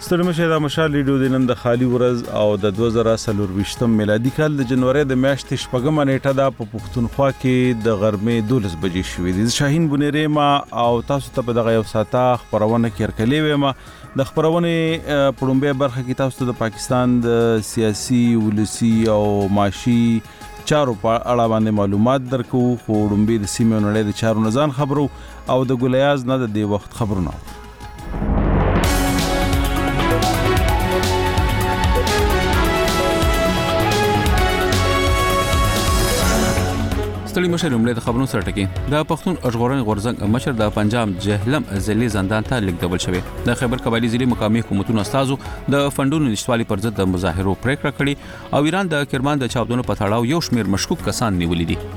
ستړي مشه د مشال لیډو د نن د خالی ورځ او د 2024 میلادي کال د جنوري د میاشتې شپږمه نیټه د پښتونخوا کې د غرمې 12 بجې شوې دي. شاهین بنيري ما او تاسو ته په دغه یو ساعته خبرونه کې ورکلې وې. ما د خبرونه پړومبه برخه کې تاسو ته د پاکستان د سیاسي ولسی او معاشي چارو په اړه باندې معلومات درکو. خو ډومبه د سیمې نړۍ د چارو نزان خبرو او د ګلیاز نه د دې وخت خبرونه. ستړي مشه لومړی د خبرونو سره ټکی د پښتون ژغورنې غورځنګ مشر د پنجاب جهلم ضلعي زندان ته لیږدول شوی. د خیبر قبایلی ضلعي مقامي حکومتونو استازو د فندونو نشټوالي پر ضد د مظاهرو پریکړه کړې او ایران د کرمان د چاودنو په تړاو یو شمېر مشکوک کسان نیولي دي.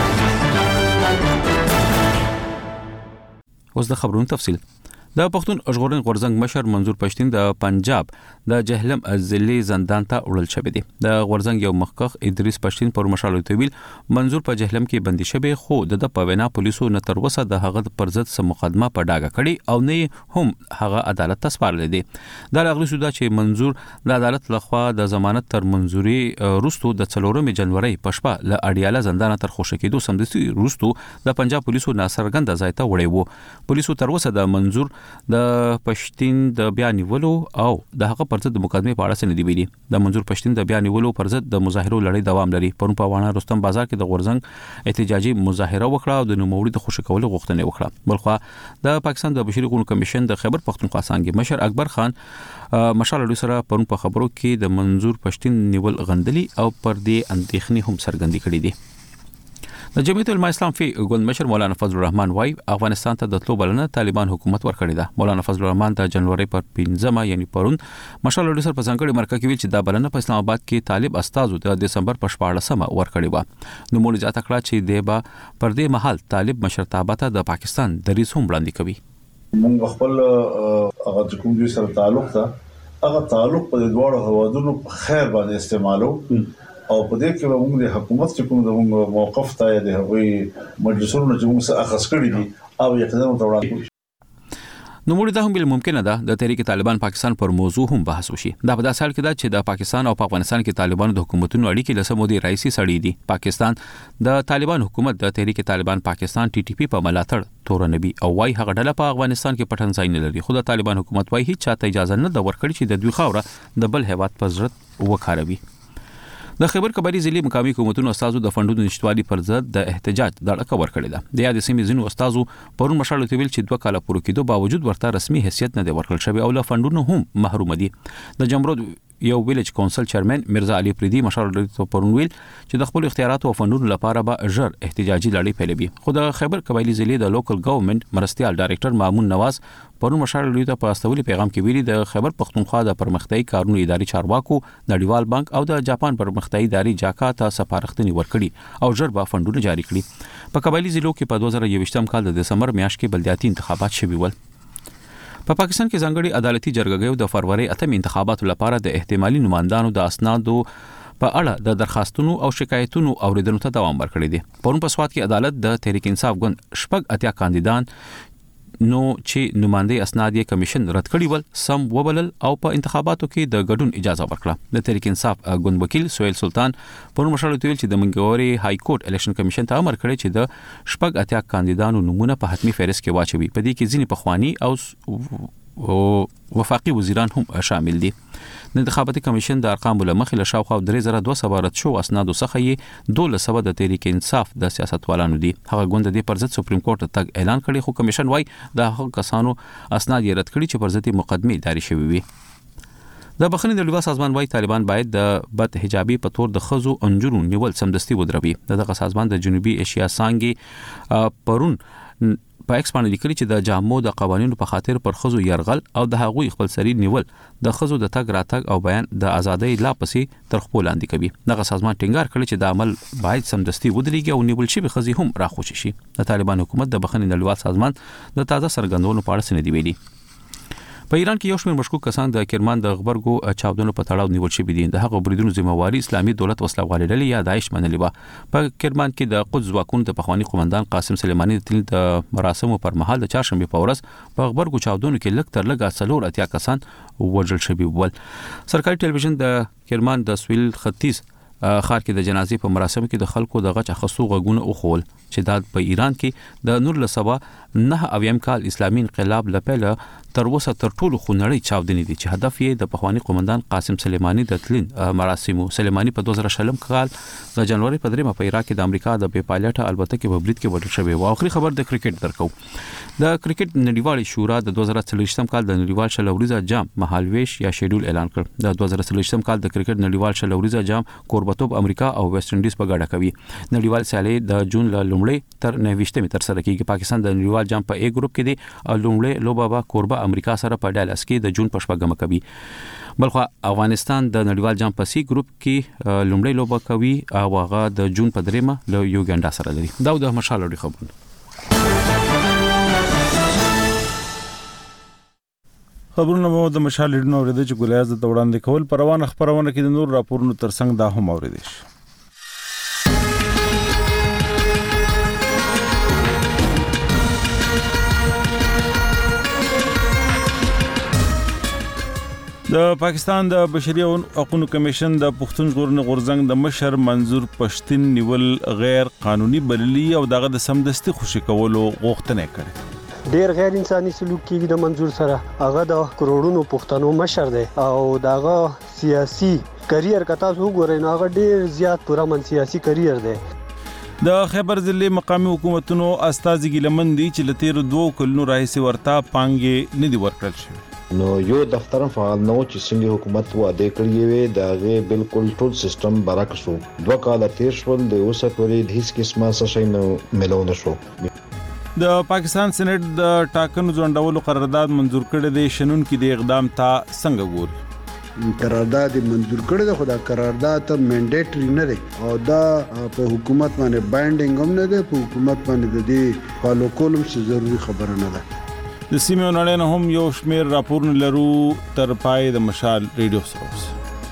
اوس د خبرونو تفصیل. د پښتون ژغورنې غورځنګ مشر منظور پښتين د پنجاب د جهلم ضلعي زندان ته وړل شوی دی. د غورځنګ یو مخکخ ادریس پښتين پر مشال تویل منظور په جهلم کې بندي شوی، خو د په وینا پولیسو نه تر وسه د هغه پر ضد سم مقدمه په ډاګه کړي او نه هم هغه عدالت ته سپارل دي. دا لغلی سودا چې منظور د عدالت لخوا د ضمانت تر منځوري روستو د 4 جنوري په شپه ل اډیاله زندان تر خوشی کېدو سمدستي روستو د پنجاب پولیسو ناصرګند ځای ته وړي وو. پولیسو تر وسه د منظور د پښتين د بیا نیولو او د هغه پر ضد د مقدمه په اړه څه ندی ویلي. د منظور پښتين د بیا نیولو پر ضد د مظاهرو لړۍ دوام لري. پرون په وانه رستم بازار کې د غورځنګ احتجاجي مظاهره وکړه او د نوموړي د خوشی کولو غوښتنه وکړه. بلخوا د پاکستان د بشري حقوقو کمیشن د خیبر پښتونخوا څنګه مشر اکبر خان مشال سره پرون په خبرو کې د منظور پښتين نیول غندلي او پر دې اندېښنې هم څرګندې کړې دي. د جمعیت العلماء اسلام فی ګوند مشر مولانا فضل الرحمن وايي افغانستان ته د تلو بلنه طالبان حکومت ورکړی ده. مولانا فضل الرحمن د جنوري پر 15 یعنی پرون مشال سره په ځانګړي مرکه کې ویل چې دا بلنه په اسلام آباد کې طالب استادو د دسمبر په 14 ورکړی و. نو موږ ځات کړه چې د با پر دې محل طالب مشرتابه ته د پاکستان دریځ هم وړاندې کوي. موږ خپل هغه کوم دوی سره تعلق ته هغه تعلق په دوه هوادونو په خیر باندې استعمالو او په دې کې موږ د حکومت چې کوم د موقف ته د هغوی مجلسونو چې موږ سره اخذ کړی دي او یقینا وړاندې. نو موږ دا هم بل ممکنه ده د تحریک طالبان پاکستان پر موضوع هم بحث وشي. دا په داسې حال کې ده چې د پاکستان او افغانستان کې طالبانو د حکومتونو اړیکې له سمودي رئیسي سړی دي. پاکستان د طالبان حکومت د تحریک طالبان پاکستان TTP په ملاتړ تورنبي او وايي هغه ډله په افغانستان کې پټن ځای نه لري. خو د طالبان حکومت وايي هیڅ چاته اجازه نه ده ورکړي چې د دوی خاوره د بل هیواد په ضد وکاروي. د خیبر قبایلی ضلعي مقامي حکومتونو استازو د فندونو نشټوالي پر ضد د احتجاج دړه ورکړې ده. د یاد سیمې ځینو استازو پرون مشال تویل چې 2 کاله پوره کېدو باوجود ورته رسمي حیثیت نه دی ورکړل شوی او له فندونو هم محروم دي. د جمرود یو ویلج کونسل چیرمن مرزا علي پریدي مشال پرون ویل چې د خپل اختیاراتو او فندونو لپاره به ژر احتجاجي لړۍ پیلوي. خو د خیبر قبایلی ضلعي د لوکل ګورنمنت مرستيال ډایریکټر مامون نواز پرون مشال ته په استولي پیغام کې ویلي د خیبر پښتونخوا د پرمختیايي کارونو اداري چارواکو نړیوال بانک او د جاپان پرمختیايي اداري جاکا ته سپارښتنې ورکړي او ژر به فندونه جاری کړي. په قبایلی ضلعو کې په 2021 کال د دسمبر میاشت کې بلدیاتي انتخابات شوي ول. په پاکستان کې ځانګړي عدالتي جرګه د فروری 8 انتخاباتو لپاره د احتمالي نمائندانو د اسنادو په اړه د درخواستونو او شکایتونو اوریدلو ته دوام ورکړی دی. پرون په سواد کې عدالت د تحریک انصاف ګوند شپږ اتیا کاندیدان نو چې نمائندې اسناد یې کمیشن رد کړی ول سم وبلل او په انتخاباتو کې د ګډون اجازه ورکړه. د تحریک انصاف ګوند وکیل سہیل سلطان پرون مشال تویل چې د منګوري های کورټ الیکشن کمیشن ته امر کړی چې د شپږ اتیا کاندیدانو نمونه په حتمی فهرست کې واچوي. په دې کې ځینې پخوانی او وفاقي وزیران هم شامل دي. د انتخاباتي کمیشن د ارقام لمخې له شاوخوا 3200 رد شو اسنادو څخه یې 1200 د تحریک انصاف د سیاستوالانو دي. هغه ګوند د پر ضد سپریم کورټ ته اعلان کړی خو کمیشن وايي د هغه کسانو اسناد یې رد کړي چې پر ضد مقدمه جاری شوی وي. د بخښنې د لباس سازمان وايي طالبان باید د بد حجابي په تور د خزو انجرو نیول سمدستي ودروي. دغه سازمان د جنوبي ایشیا څنګه پرون په ایکس باندې لیکلي چې د جامو د قوانینو په خاطر پر خزو يرغل او د هغوی خپل سری نیول د خزو د تګ راتګ او بیان د ازادۍ لا پسې تر خپل لاندې کوي. دغه سازمان ټینګار کړی چې د عمل باید سمدستي ودرېږي او نیول شي به خزي هم راخوشي شي. د طالبان حکومت د بخښنې د لباس سازمان د تازه سرګندونو په اړه سندې ویلي. په ایران کې یو شمېر مشکوک کسان د کرمان د غبرګو چاودنو په تړاو نیول شوي دي. د هغو بریدونو ذمہواري اسلامي دولت وسله والې ډلې یا داعش منلې وه. په کرمان کې د قدس ځواکونو د پخوانی قومندان قاسم سلیماني د مراسمو پر مهال د چهارشنبې په ورځ په غبرګو چاودنو کې لږ تر لږه 4 کسان وژل شوي ول. سرکاري ټلویزیون د کرمان د سویل ختیځ خار کې د جنازې په مراسمو کې د خلکو د غچ اخیستو غږونه وخول چې دا په ایران کې د 1909 کال اسلامي انقلاب لپاره تر اوسه تر ټولو خونړۍ چاودنې دي چې هدف یې د پخوانی قومندان قاسم سلیماني د تلین مراسمو. سلیماني په 2000 کال د جنوري په 3 په عراق کې د امریکا د بې پایلټه البته په برید کې وژل شوی و. اخري خبر د کرکټ درکو. د کرکټ نړیوالې شورا د 2023 کال د نړیوال شلوريزه جام مهالويش یا شیډول اعلان کړ. د 2023 کال د کرکټ نړیوال شلوريزه جام کوربتوب امریکا او ویسټ انډیز په ګډه کوي. نړیوال سیالي د جون لومړۍ تر 29 تر سره کیږي. پاکستان د نړیوال جام په A ګروپ کې دی. لومړۍ لوبه به کوربه امریکا سره په ډالاس کې د جون په شپږمه کوي. بلخو افغانستان د نړیوال جام په C ګروپ کې لومړۍ لوبه کوي او هغه د جون په 3 له یوګانډا سره لري. دا د مشال خبرونه. خبرونه مو د مشال ډنو ورته چې ګلایز د وړاندې کول پر روانه خبرونه کې د نور راپورونو ترڅنګ دا هم اوریدل شي. د پاکستان د بشري حقوقو کمیشن د پښتون ژغورنې غورځنګ د مشر منظور پښتين نیول غیر قانوني بللی او دغه د سمدستي خوشی کولو غوښتنه کړې. ډیر غیر انساني سلوک کیږي د منظور سره. هغه د کروڑونو پښتنو مشر دی او دغه سیاسي کرییر کتا سو ګورې نو هغه ډیر زیات پوره من سیاسي کرییر دی. د خیبر ضلع مقامی حکومتونو استازي ګلمن دي چې لتیر 2 کلونو راهیسې ورته پانګې نه دی ورکړل شوی. نو یو دفتر فعال نو چې څنګه حکومت وعده کړی وي داغه بالکل ټول سیستم برعکس وو. 2 کال تیر شول د اوسه پورې هیڅ قسمه څه نه ملونه شو. د پاکستان سېنات د ټاکنو ځنډولو قرارداد منزور کړی دی. شنن کې د اقدام ته څنګه ګوري؟ قرارداد منزور کړی دی خو دا قرارداد منډیټری نه دی او دا په حکومت باندې بایندینګ هم نه دی. په حکومت باندې د دې فالو کولم څه ضروری خبره نه ده. د سیمې نړۍ نه هم یو شمیر راپورونه لرو تر پای د مشال ریډیو سروس.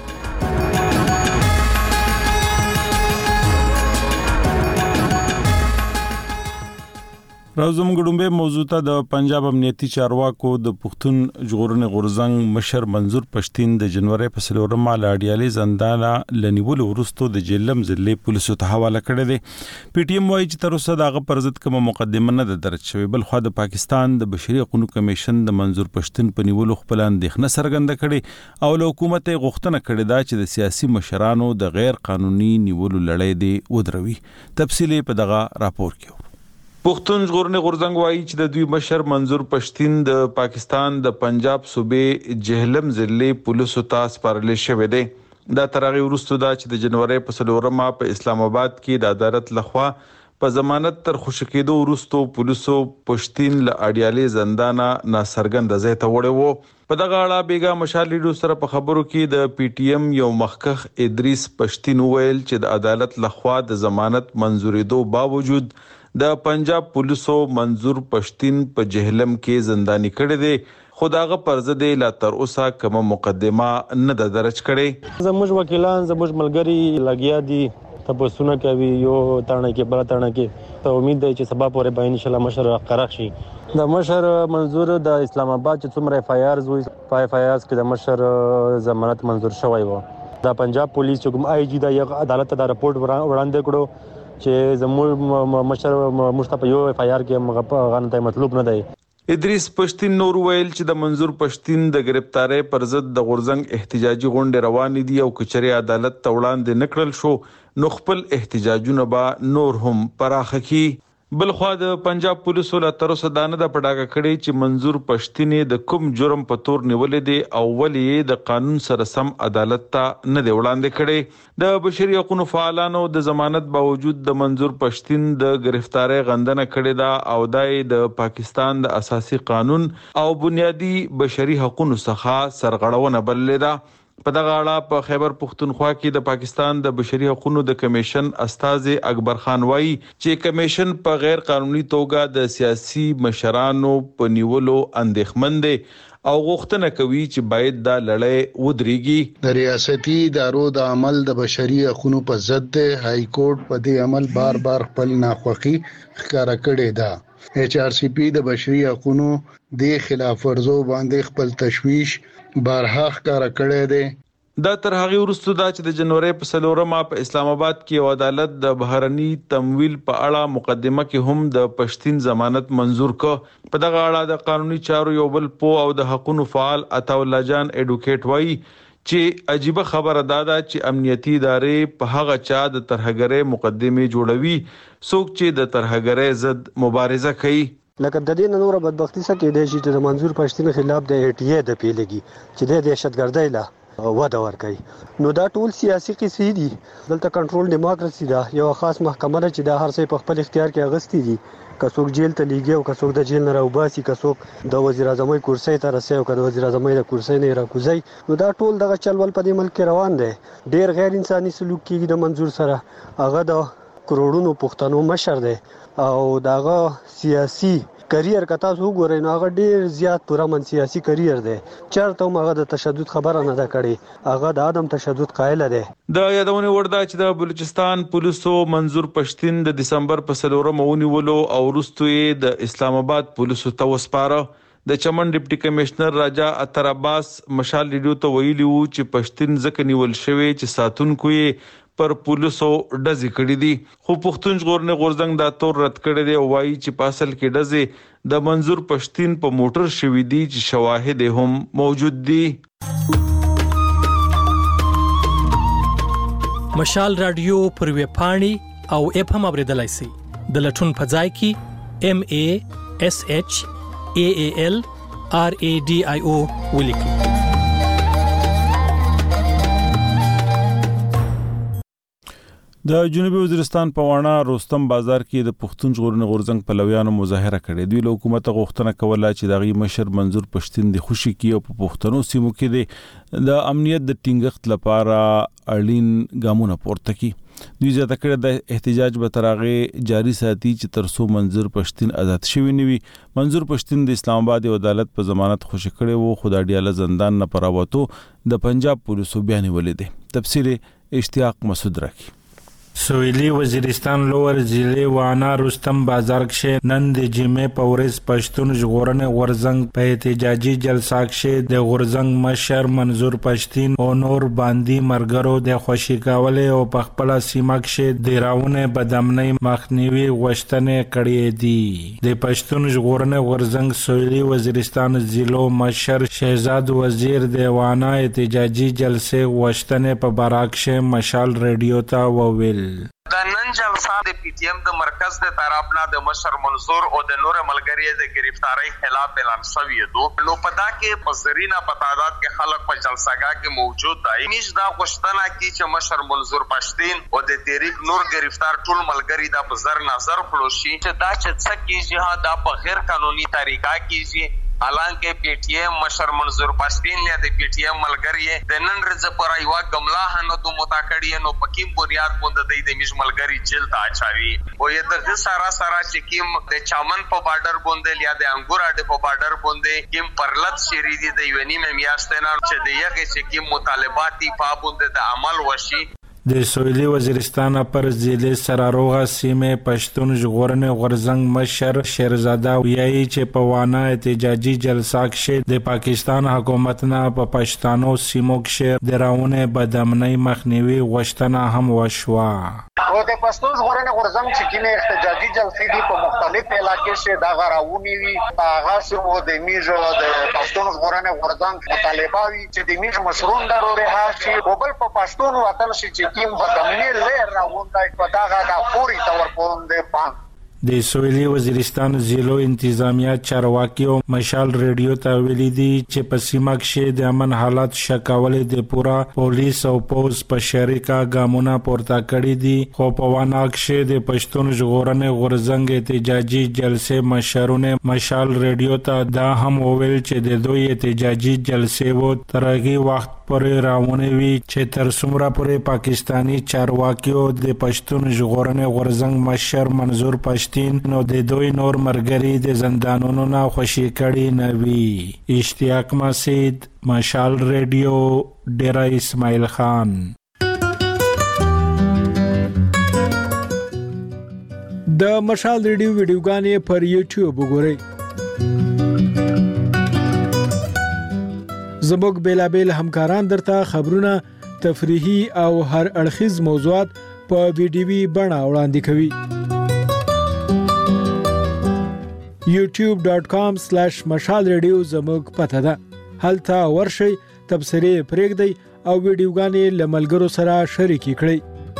راځم ګډومبه موضوع ته د پنجاب امنیتي چارواکو د پښتون ژغورنې غورځنګ مشر منظور پښتين د جنوري په 4 لاډیالي زندانه لنیول ورستو د جیلم ضلع پولیسو ته حواله کړی دی. پی ټی ایم وايي چې تر اوسه دغه پر ضد کومه مقدمه نه درج شوې. بل خو د پاکستان د بشري حقوقو کمیشن د منظور پښتين په نیولو خپل اندېښنه څرګنده کړې او له حکومت غوښتنه کړې ده چې د سیاسي مشرانو د غیر قانوني نیولو لړۍ دی ودروي. تفصیل په دغه راپور کې. پښتون ژغورنې غورځنګ وايي چې د دوی مشر منظور پښتين د پاکستان د پنجاب صوبې جهلم ضلع پولیسو ته سپارل شوی دی. دا ترغه ورستو دا چې د جنوري په 4 په اسلام آباد کې د عدالت لخوا په ضمانت تر خوشکېدو ورستو پولیسو پښتين له اډیالي زندانه ناسرګند ځای ته وړي وو. په دغه اړه بیګا مشال لیډو سره په خبرو کې د پی ټی ایم یو مخکخ ادریس پښتين ویل چې د عدالت لخوا د ضمانت منزورېدو باوجود د پنجاب پولیسو منظور پښتين په جهلم کې زنداني کړی دی. خداغه پرزده لا تر اوسه کومه مقدمه نه درج کړي. زموږ وکیلان زموږ ملګری لګیا دي تاسو کوي یو تانه کې بل تانه کې ته امید دی چې سبا پورې به ان شاء الله مشر قرار شي. د مشر منظور د اسلام آباد چې څومره اف آی آرز وي په اف آی آرز کې د مشر ضمانت منظور شوی و. د پنجاب پولیس کوم آی جی د عدالت ته رپورټ وړاندې کړو چې زموږ مشر مصطفی یو اف آی آر کې غنته مطلوب نه دی. ادریس پښتين نور ویل چې د منظور پښتين د گرفتاری پر ضد د غورځنګ احتجاجي غونډه روان دي او کچري عدالت ته وړاندې نکړل شو نو خپل احتجاجونه به نور هم پراخه کی. بل خو د پنجاب پولیسو له تر اوسه دانه د پډاګه کړي چې منظور پښتين د کوم جرم په تور نیولې دي او ولې د قانون سره سم عدالت ته نه دی وړاندې کړي. د بشري حقوقو فعالانو د ضمانت باوجود د منظور پښتين د گرفتاری غندنه کړې ده او د پاکستان د اساسي قانون او بنیادی بشري حقوقو څخه سرغړونه بللې ده. په دغه اړه په خیبر پښتونخوا کې د پاکستان د بشري حقوقو د کمیشن استاذ اکبر خان وایي چې کمیشن په غیر قانوني توګه د سیاسي مشرانو په نیولو اندېښمن دی او غوښتنه کوي چې باید دا لړۍ ودرېږي. د ریاستي ادارو د عمل د بشري حقوقو په ضد د های کورټ په دې عمل بار بار خپل ناخوښي ښکارا کړې ده. HRCP د بشري حقوقو د خلاف ورزو باندې خپل تشویش بارها ښکارا کړی دی. دا تر هغه وروسته دا چې د جنوري په 4 په اسلام آباد کې یو عدالت د بهرني تمویل په اړه مقدمه کې هم د پښتين ضمانت منزور کړ. په دغه اړه د قانوني چارو یو بل پو او د حقوقو فعال عطا الله جان اډوکیټ وایي چې عجیب خبره ده چې امنیتي ادارې په هغه چا د ترهګرۍ مقدمه جوړوي څوک چې د ترهګرۍ ضد مبارزه کوي. لکه د دې نور بدبختی سره کې د چې د منظور پښتين خلاف د ATA د پیلګي چې د دهشتګردۍ لا وده ورکوي. نو دا ټول سیاسي قصې دي. دلته کنټرول دیموکراسي ده. یو خاص محکمه ده چې د هر څه په خپل اختیار کې اغستې دي. کڅوک جیل ته لیږي او کڅوک د جیل نه راوباسي، کڅوک د وزیر اعظم کرسي ته رسي او کله وزیر اعظم د کرسي نه راکوزي. نو دا ټول دغه چلول په دې ملک روان دي. ډیر غیر انساني سلوک کیږي د منظور سره. هغه د کروڑونو پښتنو مشر دی او دغه سیاسي کریئر کتا سو ګورئ نو هغه ډیر زیات پرامن سیاسي کریئر دی. چرته هغه د تشدد خبره نه ده کړې، هغه د عدم تشدد قائل دی. د یادونه ورده چې د بلوچستان پولیسو منظور پښتين د دسمبر په 4 ونیولو او وروسته د اسلام آباد پولیسو ته وسپاره. د چمن ډیپټي کمشنر راجا اتر عباس مشال ریډیو ته ویلي وو چې پښتين ځکه نیول شوی چې ساتونکو یې پر پولیسو ډزې کړې دي. خو پښتون ژغورنې غورځنګ دا تور رد کړی دی او وایي چې په اصل کې ډزې د منظور پښتين په موټر شوې دي چې شواهد هم موجود دي. مشال رادیو پر ویب پاڼې او اپ هم اوریدلای شئ. د لټون په ځای کې MASHALRADIO ولیکئ. د جنوبي وزیرستان په واڼه رستم بازار کې د پښتون ژغورنې غورځنګ پلویانو مظاهره کړې. دوی له حکومت غوښتنه کوله چې دغه مشر منظور پښتين د خوشي کې او په پښتنو سیمو کې د امنیت د ټینګښت لپاره اړین ګامونه پورته کړي. دوی زیاته کړه د احتجاج به ترغه جاری ساتي چې ترڅو منظور پښتين آزاد شوی نوي. منظور پښتين د اسلام آباد عدالت په ضمانت خوشی کړي وو، خو د ډیاله زندان نه پراوتو د پنجاب پولیسو بیان ولید. تفصیل اشتیاق مسعود راکی. سویلی وزیرستان لوور ضلع وانا رستم بازار کې نن د جمعې په ورځ پښتون ژغورنې غورځنګ په احتجاجي جلسه کې د غورځنګ مشر منظور پښتين او نور باندې مرګرو د خوشی کولې او په خپل سیمه کې د راونه بدامنۍ مخنیوي غوښتنې کړې دي. د پښتون ژغورنې غورځنګ سویلی وزیرستان ضلع مشر شهزاد وزیر د وانا احتجاجي جلسه غوښتنې په باراک کې مشال ریډیو ته وویل. د نن جلسه د PTM د مرکز د طرف نه د مشر منظور او د نور ملګری د گرفتاری خلاف اعلان شوی دی. نو پدا کې پزرینا پتادات کې خلک په جلسهګاه کې موجود دي. میش دا غوښتنه کی چې مشر منظور پښتين او د تحریک نور گرفتار ټول ملګری د بزر نظر خلوشي چې دا چې څه کیږي دا په غیر قانوني طریقه کیږي. حالانکه PTM مشر منظور پښتين له د PTM ملګری د نن ورځ پر ایوا ګملا هنه د متاکړی نو پکیم بنیاد باندې د میش ملګری جیل ته اچاوي. او یې د سارا چې کیم د چمن په بارډر باندې یا د انګور اډ په بارډر باندې کیم پرلط شری دي د یونی میاشتنه چې د یغه چې کیم مطالبات په باندې د عمل وشي. د سویلی وزیرستان پر ضلع سراروغه سیمه پښتون ژغورنې غورځنګ مشر شیرزاده ویایي چې په وانا احتجاجي جلسه کې د پاکستان حکومت نه په پښتنو سیمو کې د راونه بدامنۍ مخنیوي غوښتنه هم وشوه. او د پښتون ژغورنې غورځنګ چې کینه احتجاجي جلسې دي په مختلف علاقې کې دا غراونی وي. هغه سمو د میجو د پښتون ژغورنې غورځنګ مطالبه وي چې د میج مشروع ضروري هاشي او بل په پښتون وطن چې کیم بدامنۍ لیر راوندای په داغه د پوری تور پوندې پان. د سویلی وزیرستان ضلع انتظامیه چارواکي او مشال ریډیو ته ویلي دي چې په سیمه کې د امن حالات شکولې د پورا پولیس او پوز په شریکه ګامونه پورته کړی دي. خو په وانا کې د پښتون ژغورنې غورځنګ احتجاجي جلسې مشرونه مشال ریډیو ته دا هم وویل چې د دوی احتجاجي جلسې وو ترغه وخت پورې راونه وی چې تر څومره پورې پاکستانی چارواکیو د پښتون ژغورنې غورځنګ مشر منظور پښتين نو د دوی نور مرګري د زندانونو نه خوشي کړي نه وی. اشتیاق مسعود، مشال ریډیو، ډیرا اسماعیل خان. د مشال ریډیو ویډیوګانې پر یوټیوب وګورئ. زموږ بیلابل همکاران درته خبرونه، تفریحي او هر اړخیز موضوعات په ویډیوي بڼه وړاندې کوي. youtube.com/مشال ریډیو زموږ پته ده. هلته ورشئ، تبصرې پرېږدئ او ویډیوګانې له ملګرو سره شریکې کړئ.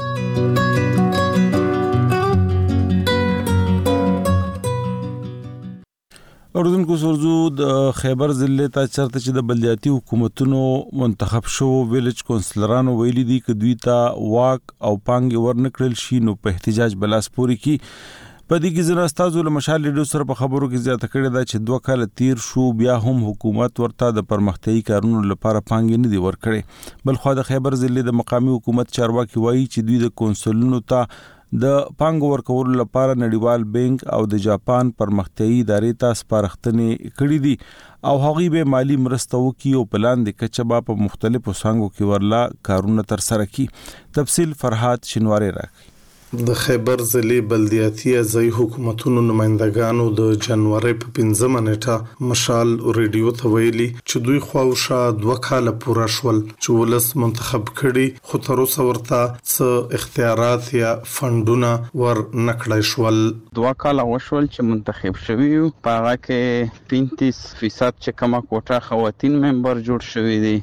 اردوونکو سرزو د خیبر ضلع ته چرته چې د بلدیاتي حکومتونو منتخب شو ویلج کونسلرانو ویلي دي چې دوی ته واک او پانګ ورنکړل شي نو په احتجاج بلاس پوري کی. په دې کې ځنه استادو له مشال ریډیو سره په خبرو کې زیاته کړې ده چې 2 کال تیر شو بیا هم حکومت ورته د پرمختیايي کارونو لپاره پانګ نه دی ورکړي. بل خو د خیبر ضلع د مقامی حکومت چارواکي وایي چې دوی د کونسلونو ته د پانګ ورکولو لپاره نړیوال بانک او د جاپان پرمختیايي ادارې ته سپارښتنې کړې دي او هغوی به مالی مرسته وکړي او پلان د کچبا په مختلفو څانګو کې ورلا کارونه تر سره کړي. تفصیل فرحات شینواری راکړي. د خیبر ضلع بلدیاتي ځای حکومتونو نمائندګانو د جنوري په 15 نیټه مشال ریډیو ته ویلي چې دوی خواوشا 2 کال پوره شول چې ولس منتخب کړي خو تر اوسه ورته څه اختیارات یا فندونه ور نکړای شول. 2 کال وشول چې منتخب شوي یو، په هغه کې 35% چې کومه کوټه خواتین ممبر جوړ شوي دي،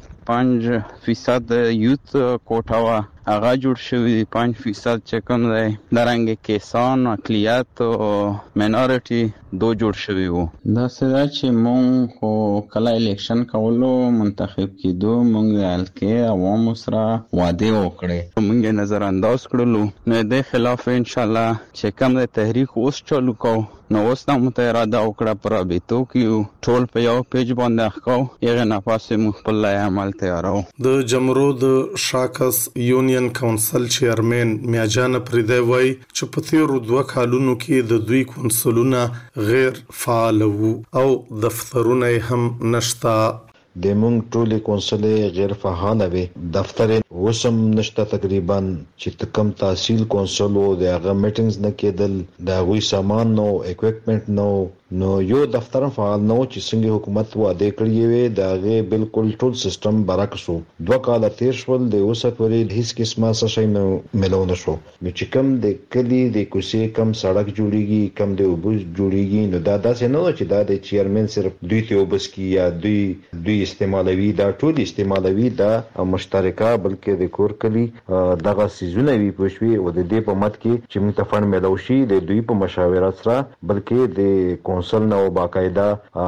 5% یوت کوټه وا هغه جوړ شوی دی، 5% چې کوم دی درنګ کسان اقلیت او مینورټي دو جوړ شوی وو. دا څه چې مونږ خو کله الیکشن کولو منتخب کیدو مونږ د الکه عوامو سره وعده وکړې، مونږ نظر انداز کړلو نو د خلاف ان شاء الله چې کوم د تحریک اوس چالو کو نو اوس نو متراده وکړه پر بیتو کیو ټول په یو پیج باندې ښکاو یغه نه پاسه مخبل عمل تیارو. د جمرو د شاکس یونین کونسل چیرمن میاجان پریدای وای چې په تیرو 2 کالونو کې د دوی کونسلونه غیر فعال وو او دفترونه هم نشتا. د مونږ ټولې کونسلې غیر فعال وي، دفتر وسم نشته تقریبا چې کم تحصیل کونسل او د هغه میټینګز نه کېدل، د غوي سامان نو اکوپمنټ نو یو دفتر فعال نو چې څنګه حکومت وعده کړی وي دا غي بالکل ټول سیستم برعکس وو. 2 کال تیر شول د اوسه پورې هیڅ قسمه څه نه ملونه شو. چې کم د کلی د کوسي کم سړک جوړیږي کم د وبو جوړیږي نو دا داسې نه چې دا د چیرمن صرف دوی ته وبس کی یا دوی استعمالوي، دا ټول استعمالوي، دا مشترکه بلکې د کور کلی دغه سيزونه وی پوښوي او د دې په مت کې چې متفن ملوشي د دوی په مشاورت سره بلکې د کونسل نو باقاعده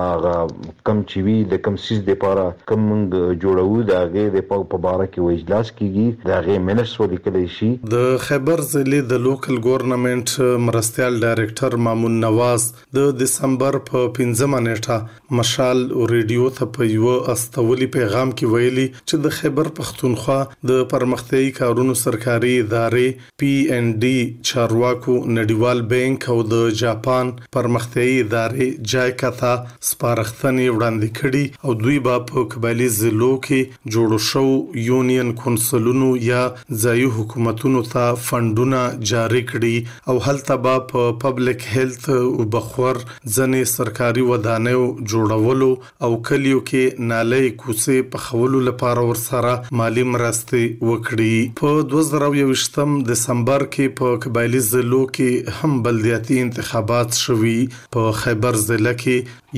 کم چوي د کم سیس د پاره کم جوړو د هغه د په باره کې اجلاس کیږي د هغه منشس ولیکل شي. د خیبر ضلع د لوکل ګورنمنت مرستيال ډایریکټر مامون نواز د دسمبر په 15 نیټه مشال ریډیو ته په یو استولي پیغام کې ویلي چې د خیبر پختونخوا د پرمختیايي کارونو سرکاري ادارې PND چارواکو نړیوال بانک او د جاپان پرمختیايي ادارې جایکا سپارښتنې وړاندې کړي او دوی به په قبایلی ضلعو کې جوړ شو یونین کونسلونو یا ځایي حکومتونو ته فندونه جاری کړي او هلته به په پبلک هیلث او بخور ځنې سرکاري ودانیو جوړولو او کلیو کې نالۍ کوڅې په خولو لپاره ورسره مالی مرستې وکړي. په 2021 دسمبر کې په قبایلی ضلعو کې هم بلدیاتي انتخابات شوي. په خیبر ضلع کې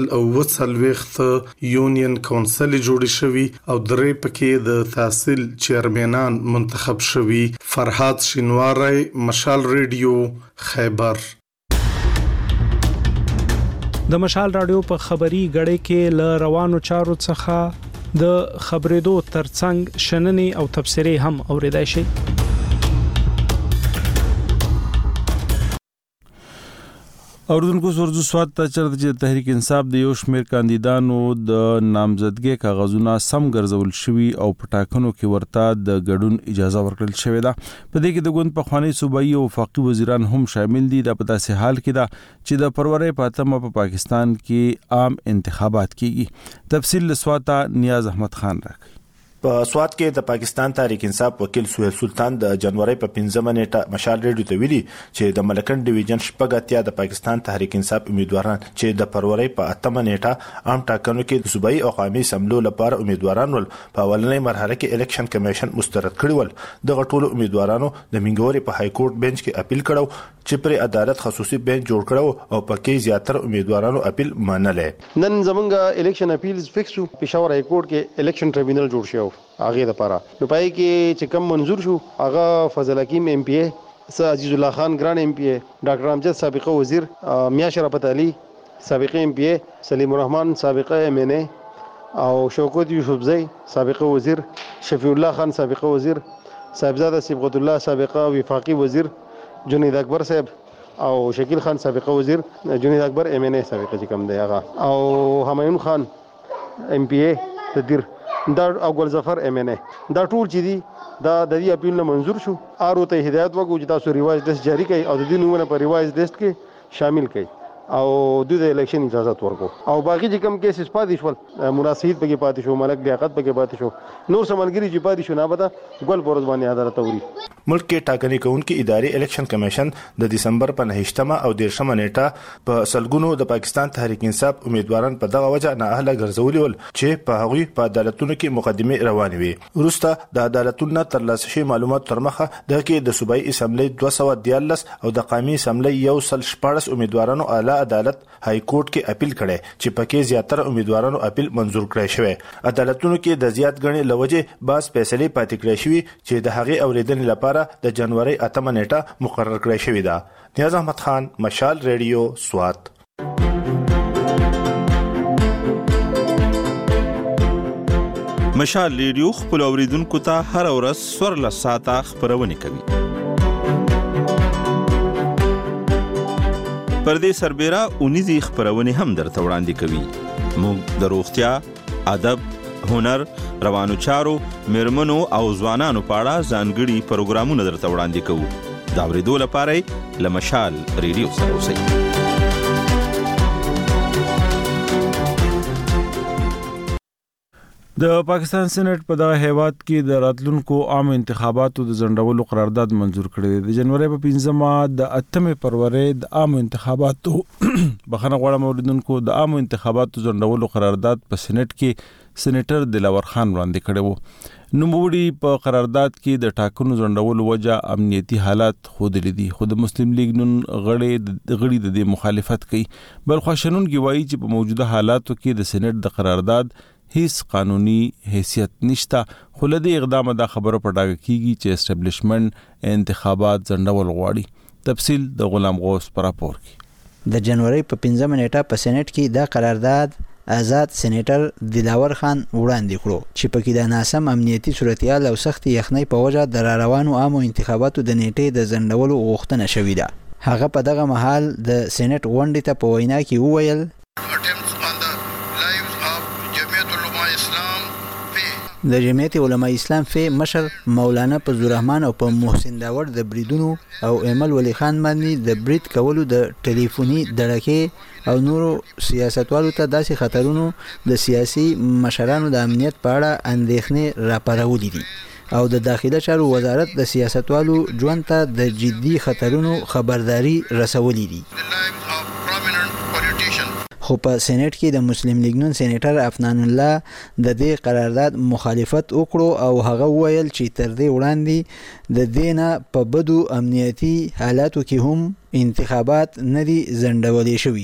140 یونین کونسل جوړ شوی او درې پکې د تحصیل چیرمنان منتخب شوی. فرحات شینواری، مشال ریډیو، خیبر. د مشال رادیو په خبري غړې کې ل روانو چارو څخه د خبرېدو ترڅنګ شننې او تبصرې هم اوریدای شي. اوردونکو سورزو سواد ته چرته چې تحریک انصاف د یو شمېر کاندیدانو د نامزدګۍ کاغذونه سم ګرځول شوي او په ټاکنو کې ورته د ګډون اجازه ورکړل شوې ده. په دې کې د ګوند پخوانی صوبایي او وفاقي وزیران هم شامل دي. دا په داسې حال کې ده چې د فروری په 8 په پاکستان کې عام انتخابات کیږي. تفصیل له سواد نیاز احمد خان راکړي. په سواد کې د پاکستان تحریک انصاف وکیل سہیل سلطان د جنوري په 15 نیټه مشال ریډیو ته ویلي چې د ملکن ډیویژن شپږاتیا د پاکستان تحریک انصاف امیدواران چې د فروری په 8 نیټه عام ټاکنو کې د صوبایي او قومي سملو لپاره امیدواران ول په اولنۍ مرحله کې الیکشن کمیشن مسترد کړی ول. د غټولو امیدوارانو د منګوري په های کورټ بنچ کې اپیل کړو چې پر عدالت خصوصي بنچ جوړ کړو او پکې زیاتره امیدوارانو اپیل منلې. نن زمونږ الیکشن اپیلز فکس شو. پېښور های کورټ کې الیکشن ټریبیونل جوړ شو هغه لپاره. نو پای کې چې کم منظور شو هغه فضل حکیم ایم پی ای، عزیز الله خان ګران ایم پی ای، ډاکټر امجد سابقه وزیر، میا شرافت علي سابقه ایم پی ای، سلیم الرحمن سابقه ایم ان ای او شوکت یوسفزئی سابقه وزیر، شفیع الله خان سابقه وزیر، صاحبزاده صبغت الله سابقه وفاقي وزیر، جنید اکبر صاحب او شکیل خان سابقه وزیر، جنید اکبر ایم ان ای سابقه چې کم دی هغه، او همایون خان ایم پی ای تدیر دا او ګل ظفر ام ان ای. دا ټول چې دي دا د دې اپیل نه منظور شو. آرو ته هدایت وکړو چې تاسو ریوایز لیست جاری کړئ او د دې نومونه په ریوایز لیست کې شامل کړئ او د الیکشن اجازه ورکړو. او باقي چې کوم کیسز پاتې شول، مناسبت پکې پاتې شو، ملک لیاقت پکې پاتې شو، نور سملګری چې پاتې شو نه بده ګل پورز باندې عدالت اوري. ملک کې ټاکنې کوونکې ادارې الیکشن کمیشن د دسمبر په 9 او 13 نیټه په سلګونو د پاکستان تحریک انصاف امیدواران په دغه وجه نه اهله ګرځولي ول چې په هغوی په عدالتونو کې مقدمه روانې وي. وروسته د عدالتونو ترلاسه شوي معلومات تر مخه د کې د صوبایي اسمبلی 214 او د قومي اسمبلی 114 امیدوارانو اعلی عدالت های کورټ کې اپیل کړي چې پکې زیاتره امیدوارانو اپیل منظور کړی شوی. عدالتونو کې د زیات غني لوجه باز فیصله پاتې کړی شوی چې د هغې اوریدنې لپاره د جنوري 8 نیټه مقرر کړی شوی ده. نیاز احمد خان، مشال ریډیو، سوات. مشال ریډیو خپل اوریدونکو ته هر ورځ 14 ساعته خبرونه کوي. پردې سربېره اونیزي خبرونه هم درته وړاندې کوي. موږ د روغتیا، ادب، هنر، روانو چارو، میرمنو او ځوانانو په اړه ځانګړي پروګرامونه درته وړاندې کوو. دا اورېدو لپاره له مشال ریډیو سره اوسئ. د پاکستان سېنات په دغه هیواد کې د راتلونکو عام انتخاباتو د ځنډولو قرارداد منظور کړی دی. د جنوري په 15 د 8 فروری د عام انتخاباتو بخنه غواړم اوریدونکو د عام انتخاباتو ځنډولو قرارداد په سېنات کې سېنیټر دلاور خان وړاندې کړی وو. نوموړي په قرارداد کې د ټاکنو ځنډولو وجه امنیتي حالات ښودلي دي، خو د مسلم لیگ نن غړي د دې مخالفت کوي. بل خو شنونکي وایي چې په موجوده حالاتو کې د سېنات د قرارداد هیڅ قانوني حیثیت نشته. خو له دې اقدامه دا خبره په ډاګه کیږي چې اسټابلیشمنت انتخابات ځنډول غواړي. تفصیل د غلام غوث پر راپور کې. د جنوري په 15 نیټه په سېنات کې دا قرارداد آزاد سېنیټر دلاور خان وړاندې کړو چې پکې د ناسم امنیتي صورتحال او سخت یخنۍ په وجه د روانو عامو انتخاباتو د نیټې د ځنډولو غوښتنه شوې ده. هغه په دغه مهال د سېنات غونډې ته په وینا کې وویل د جمعیت علماء اسلام فی مشر مولانا فضل الرحمن او په محسن داور د بریدونو او ایمل ولی خان باندې د برید کولو د ټلیفوني دړکې او نورو سیاستوالو ته داسې خطرونو د سیاسي مشرانو د امنیت په اړه اندېښنې راپارولې دي او د داخله چارو وزارت د سیاستوالو ژوند ته د جدي خطرونو خبرداري رسولې دي. خو په سېنات کې د مسلم لیگ نون سېنیټر افنان الله د دې قرارداد مخالفت وکړو او هغه وویل چې تر دې وړاندې د دې نه په بدو امنیتي حالاتو کې هم انتخابات نه دي ځنډولې شوي.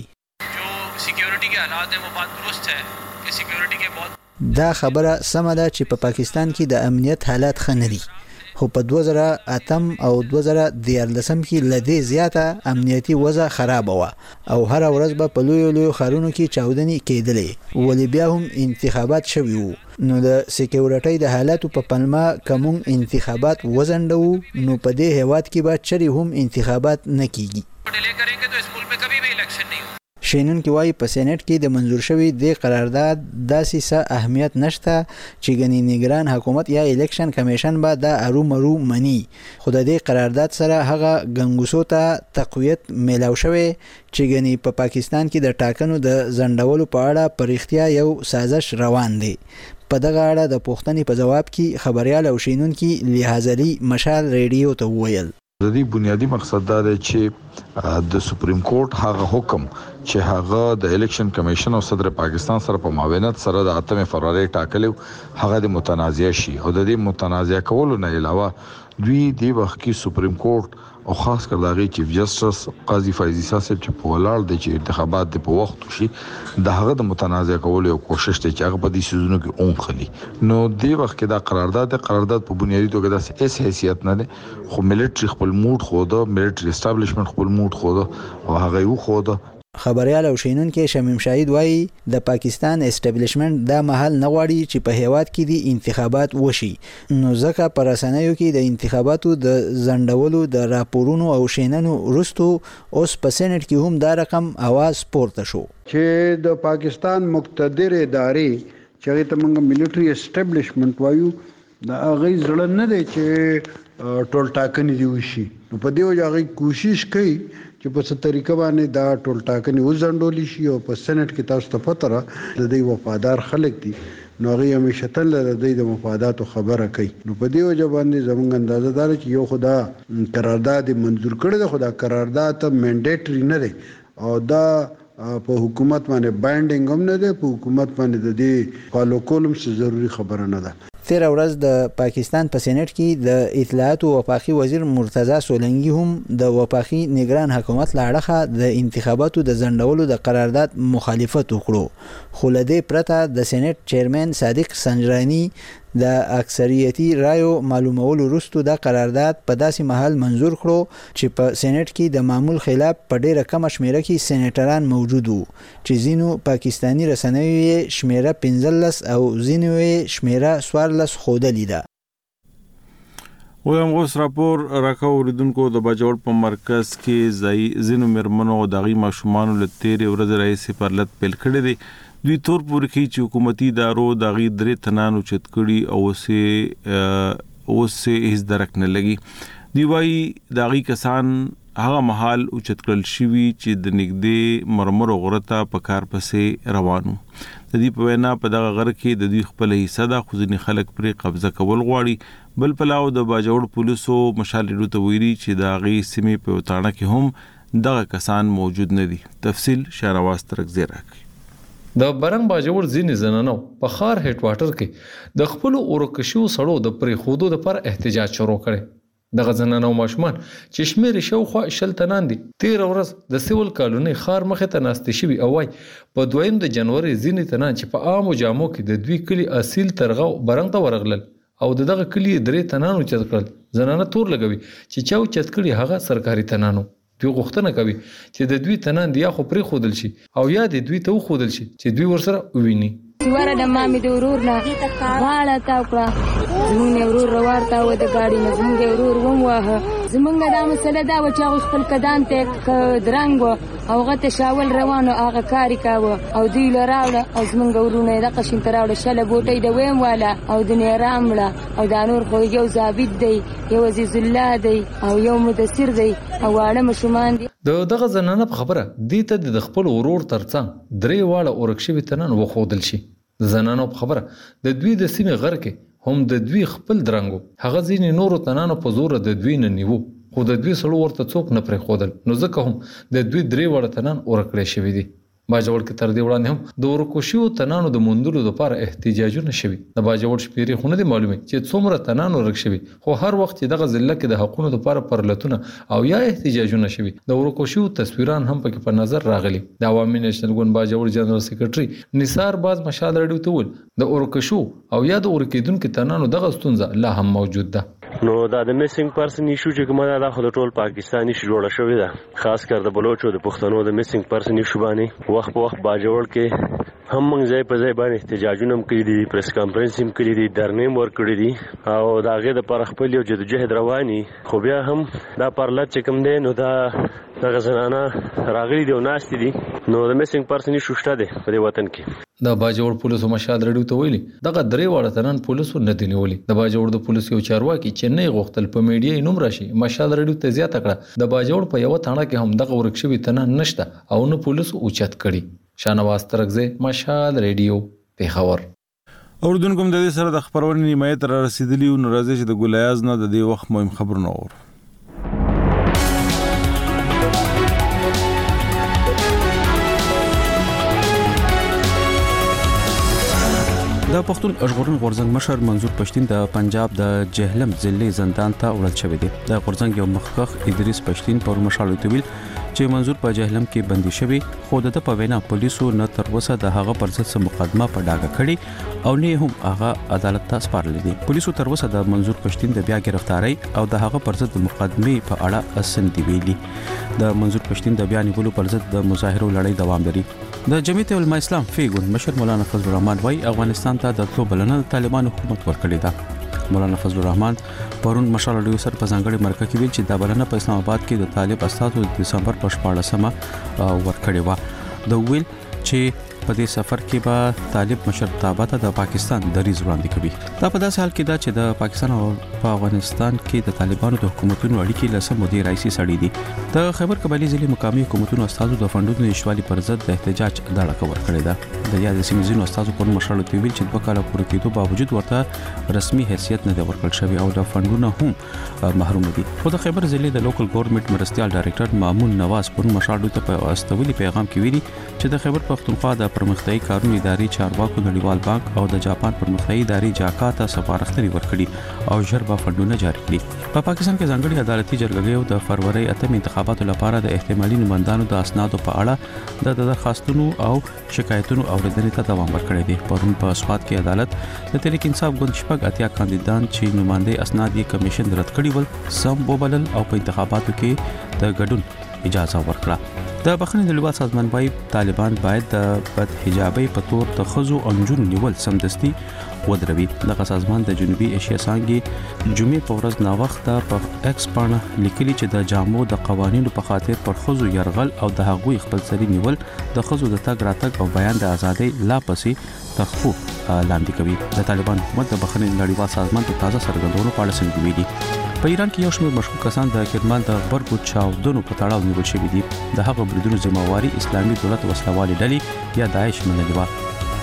دا خبره سمه ده چې په پاکستان کې د امنیت حالات ښه نه دي، خو په 2008 او 2014 کې لدې زیاته امنیتي وضع خراب و او هر ورځ به په لویو ښارونو کې چاودنې کېدلې، ولې بیا هم انتخابات شوي وو. نو د سکیورټۍ د حالاتو په پلمه کوم انتخابات وزندو نو په دې هیواد کې به چری هم انتخابات نه کیږي. Delay करेंगे तो इस मुल्क में कभी भी इलेक्शन नहीं होगा। شینن کې وایي په سېنات کې د منزور شوی د قرارداد داسې څه اهمیت نشته چې ګنې نگران حکومت یا الیکشن کمیشن به دا ارومرو مني، خو د دې قرارداد سره هغه ګنګوسو ته تقویت میلاو شوی چې ګنې په پاکستان کې د ټاکنو د ځنډولو په اړه په رښتیا یو سازش روان دی. په دغه اړه د پوښتنې په جواب کې خبريال او شینونکي لحاظ علي مشال ریډیو ته وویل د دې بنیادی مقصد دا دی چې د سپریم کورټ هغه حکم چې هغه د الیکشن کمیشن او صدر پاکستان سره په معاونت سره د 8 فروری ټاکلو هغه د متنازع شي او د دې متنازع کولو نه علاوه دوی د وخت کې سپریم کورټ او خاص کر دغه چیف جسټس قاضي فیض عیسی صاحب چې په ولاړ د انتخابات د په وخت شي د هغه د متنازع کولو یو کوشش دی چې هغه په دې سيزونو کې اون خلی نو د وخت کې دا قرارداد په بنیادی توګه د اس حیثیت نه دی خو ملټری خپل موډ خو دا ملټری اسټابلیشمنت خپل موډ خو دا او هغه یو خو دا. خبريال او شینونکي شمیم شاهد وایي د پاکستان اسټابلیشمنت دا محل نه غواړي چې په هیواد کې د انتخابات وشي، نو ځکه پر رسنیو کې د انتخاباتو د ځنډولو د راپورونو او شیننو وروسته اوس په سېنات کې هم دا رقم आवाज پورته شو چې د پاکستان مقتدر ادارې چې ته موږ ملټری اسټابلیشمنت وایو دا هغه ځړن نه دی چې ټول ټاکنې دی وشي، نو په دې وجه هغه کوشش کوي چې په څه طریقه باندې دا ټول ټاکنې وزندول شي او په سېنات کې تاسو ته پته را د دې وفادار خلک دي نو هغه همیشه تل د دې د مفاداتو خبره کوي، نو په دې وجه باندې زموږ اندازه دار چې یو خدا قرارداد منزور کړی دی، خدا قرارداد منډیټری نه دی او دا په حکومت باندې بایندینګ هم نه دی، په حکومت باندې د دې فالو کول هم ضروري خبره نه ده. تیر ورځ د پاکستان په سېنات کې د اطلاعات او وفاقي وزیر مرتضی سولنګي هم د وفاقي نگران حکومت لاړه د انتخاباتو د ځنډولو د قرارداد مخالفت وکړو، خو له دې پرته د سېنات چیرمن صادق سنجرانی د اکثریتي رایو معلومولو وروسته د قرارداد په داسې محل منزور کړو چې په سېنات کې د معمول خلاف په ډیره کم شمیره کې سېنیټران موجود وو چې ځینو پاکستانی رسنیو شمیره 15 او ځینو شمیره 14 خودلی ده. ویم اوس راپور راکاو اوریدونکو د باجوړ په مرکز کې ځینو مرمنو او دغه ماشومان له تیرې ورځې راځي پر لټ پیل کړي دي. دوی تور پورې کې چې حکومتي ادارو د غي درې تنانو چت کړي او سه هیڅ درک نه لګي. دی وايي د غي کسان هغه محل او چت کړل شوی چې د نګدې مرمر غرته په کار پسې روانو. د دې په وینا په دغه غر کې د دوی خپل حصہ د خزینی خلک پر قبضه کول غواړي. بل پلاو د باجوړ پولیسو مشال ته ویلي چې د غي سیمې په وطانه کې هم دغه کسان موجود نه دي. تفصیل شهرواز ترک زیرا کوي. د برنګ باجوړ ځینې زنانو په خار هټ واټر کې د خپل اورکشو سړو د پرې خودو د پر احتجاج شروع کړي. د غزنانو ماشومان چې شمیر شوخه شل تنان دي 13 ورځ د سیول کالونی خار مخه ته ناستې شوی او وای په 2 د جنوري ځینې تنان چې په عامو جامو کې د دوی کلی اصیل ترغه برنګ ته ورغلل او دغه کلی درې تنانو چت کړل. زنانه تور لګوي چې چاو چت کړي هغه سرکاري تنانو. دوی غوښتنه کوي چې د دوی تنان دی خو پرې خودل شي او یا د دوی ته خودل شي چې دوی ورسره وویني. ور د مامي د ورور نه غاړه تا کړه زمونږ ورور روارته و د گاډي نه زمونږ ورور وموه زمونږ دا مسله دا و چې خپل قدم ته درنګ او غته شاول روانو هغه کاری کاوه او دوی لراوړه او زمونږ ورونه د قشن تراوړه شله بوټي د ویم والا او د نه رامړه او دا نور خو یو ضابط دی یو عزیز الله دی او یو مدثر دی او واړه مشمان دي. دغه زنانه په خبره دي ته د خپل ورور ترڅنګ درې واړه اورکشوي تنان وخودل شي. د زنانو په خبره د دوی د سیمې غر کې هم د دوی خپل درنګو هغه ځینې نورو تنانو په زور د دوی نه نیوو خو د دوی سړو ورته څوک نه پرې خودل نو ځکه هم د دوی درې واړه تنان اورکړې شوی دي. باجوړ کې تر دې وړاندې هم د ورکوشیو تنانو د موندلو لپاره احتجاجونه شوي. د باجوړ شپېری خونه دي معلومه چې څومره تنانو ورک شوي خو هر وخت دغه ضلع کې د حقوقو لپاره پرلتونه او یا احتجاجونه شوي. د ورکوشیو تصویران هم پکې په نظر راغلي. د عوامي نېشنل ګوند باجوړ جنرال سیکریټري نثار باز مشال رډیو ته ول د ورکوشیو او یا د ورکیدونکو تنانو دغه ستونزه لا هم موجود ده. نو دا د میسنګ پرسن ایشو چې کومه ده خو د ټول پاکستاني شو جوړه شوې ده، خاص کر د بلوچو د پښتنو د میسنګ پرسن ایشو باندې وخت په وخت باجوړ کې هم موږ ځای په ځای باندې احتجاجونه هم کړي دي، پریس کانفرنس هم کړي دي، درنې هم ورکړي دي او د هغې دپاره خپل یو جدوجهد رواني. خو بیا هم دا پرلط چې کوم دی نو دا دغه زنانه راغلي دي او ناستې دي، نو د میسنګ پرسن ایشو شته دی په دې وطن کې. د باجوړ پولیسو مشال رډیو ته ویلي دغه درې واړه تنان پولیسو نه دی نیولي. د باجوړ د پولیسو یو چارواکي چې نه غوښتل په میډیا نوم راشي مشال رډیو ته زیاته کړه د باجوړ په یو تاڼه کې هم دغه ورکشوي تنان نشته او نه پولیسو اوچت کړي. شانواز ترغزه مشال رډیو پیښور. اوردونکو د دې سره د خبرونې نیمایت را رسیدلی او ناراضي چې د ګولیاز نه د دې وخت مهم خبرونه اور. د پښتون ژغورنې غورځنګ مشر منظور پښتين د پنجاب د جهلم ضلع زندان ته وړل شوی دی. د غورځنګ یو مخکښ ادریس پښتين پر مشال ویل چې منظور په جهلم کې بندي شوی، خو د په وینا پولیسو نه تر اوسه د هغه پر ضد مقدمه په ډاګه کړي او نه هم هغه عدالت ته سپارل دي. پولیسو تر اوسه د منظور پښتين د بیا گرفتاری او د هغه پر ضد مقدمه په اړه اسن دی ویلي. د منظور پښتين د بیان نیولو پر ضد د مظاهرو لړۍ دوام لري. د جمعیت علماء اسلام فیګون مشر مولانا فضل الرحمن وايي افغانستان ته د تلو بلنه طالبان حکومت ورکړي ده. مولانا فضل الرحمن پرون مشال ډیو سر په ځانګړي مرکه کې ویل چې د بلنه په اسلام آباد کې د طالب استادو د دسمبر په 14مه ورکړي و. د ویل چې په دې سفر کې به طالب مشرتابه ته د پاکستان دریځ وړاندې کوي. دا په داسې حال کې ده چې د پاکستان او په افغانستان کې د طالبانو د حکومتونو اړیکې له سم مودې راځي سړې دي. د خیبر قبایلی ضلع مقامي حکومتونو استادو د فندونو نشوالي پر ضد د احتجاج دړه ورکړې ده. د یاد سیمې استادو پر مشال تویل چې په کاله پورې کېدو باوجود ورته رسمي حیثیت نه ورکړل شوی او د فندونو هم محروم دي. خو د خیبر ضلع د لوکل ګورنمنت مرستيال ډایریکټر مامون نواز پر مشال ته استولي پیغام کې ویلي چې د خیبر پختونخوا د پرمختیايي کارونو ادارې چارواکو نړیوال بانک او د جاپان پرمختیايي ادارې جاکا ته سپارښتنې ورکړي او ژر به فندونه جاری کړي. په پاکستان کې ځانګړي عدالتي جرګې د فروری 8 انتخاباتو لپاره د احتمالي نمائندانو د اسنادو په اړه د درخواستونو او شکایتونو اوریدنې ته دوام ورکړی دی. پرون په اسوات کې عدالت د تحریک انصاف ګوند شپږ اتیا کاندیدان چې نمائندې اسناد یې کمیشن رد کړي ول سم وبلل او په انتخاباتو کې د ګډون اجازه ورکړه. د بخښنې د لوا سازمان وايي طالبان باید د بد حجابي په تور د خزو او نجونو نیول سمدستي ودروي. دغه سازمان د جنوبي ایشیا څنګه جمعې په ورځ نا وخت په ایکس باندې لیکلي چې د جامو د قوانینو په خاطر پر خزو يرغل او د هغوی خپلسري نیول د خزو د تګ راتګ او بیان د ازادۍ لا پسې تخفو لاندې کوي. د طالبان حکومت د بخښنې د لوا سازمان په تازه سرګردونو په اړه څنګه ویلي. په ایران کې یو شمېر مشکوک کسان د کرمان د غبرګو چاودنو په تړاو نیول شوي دي. د هغه بریدونو ذمہواری اسلامي دولت وسلوالې ډلې یا داعش منلې و.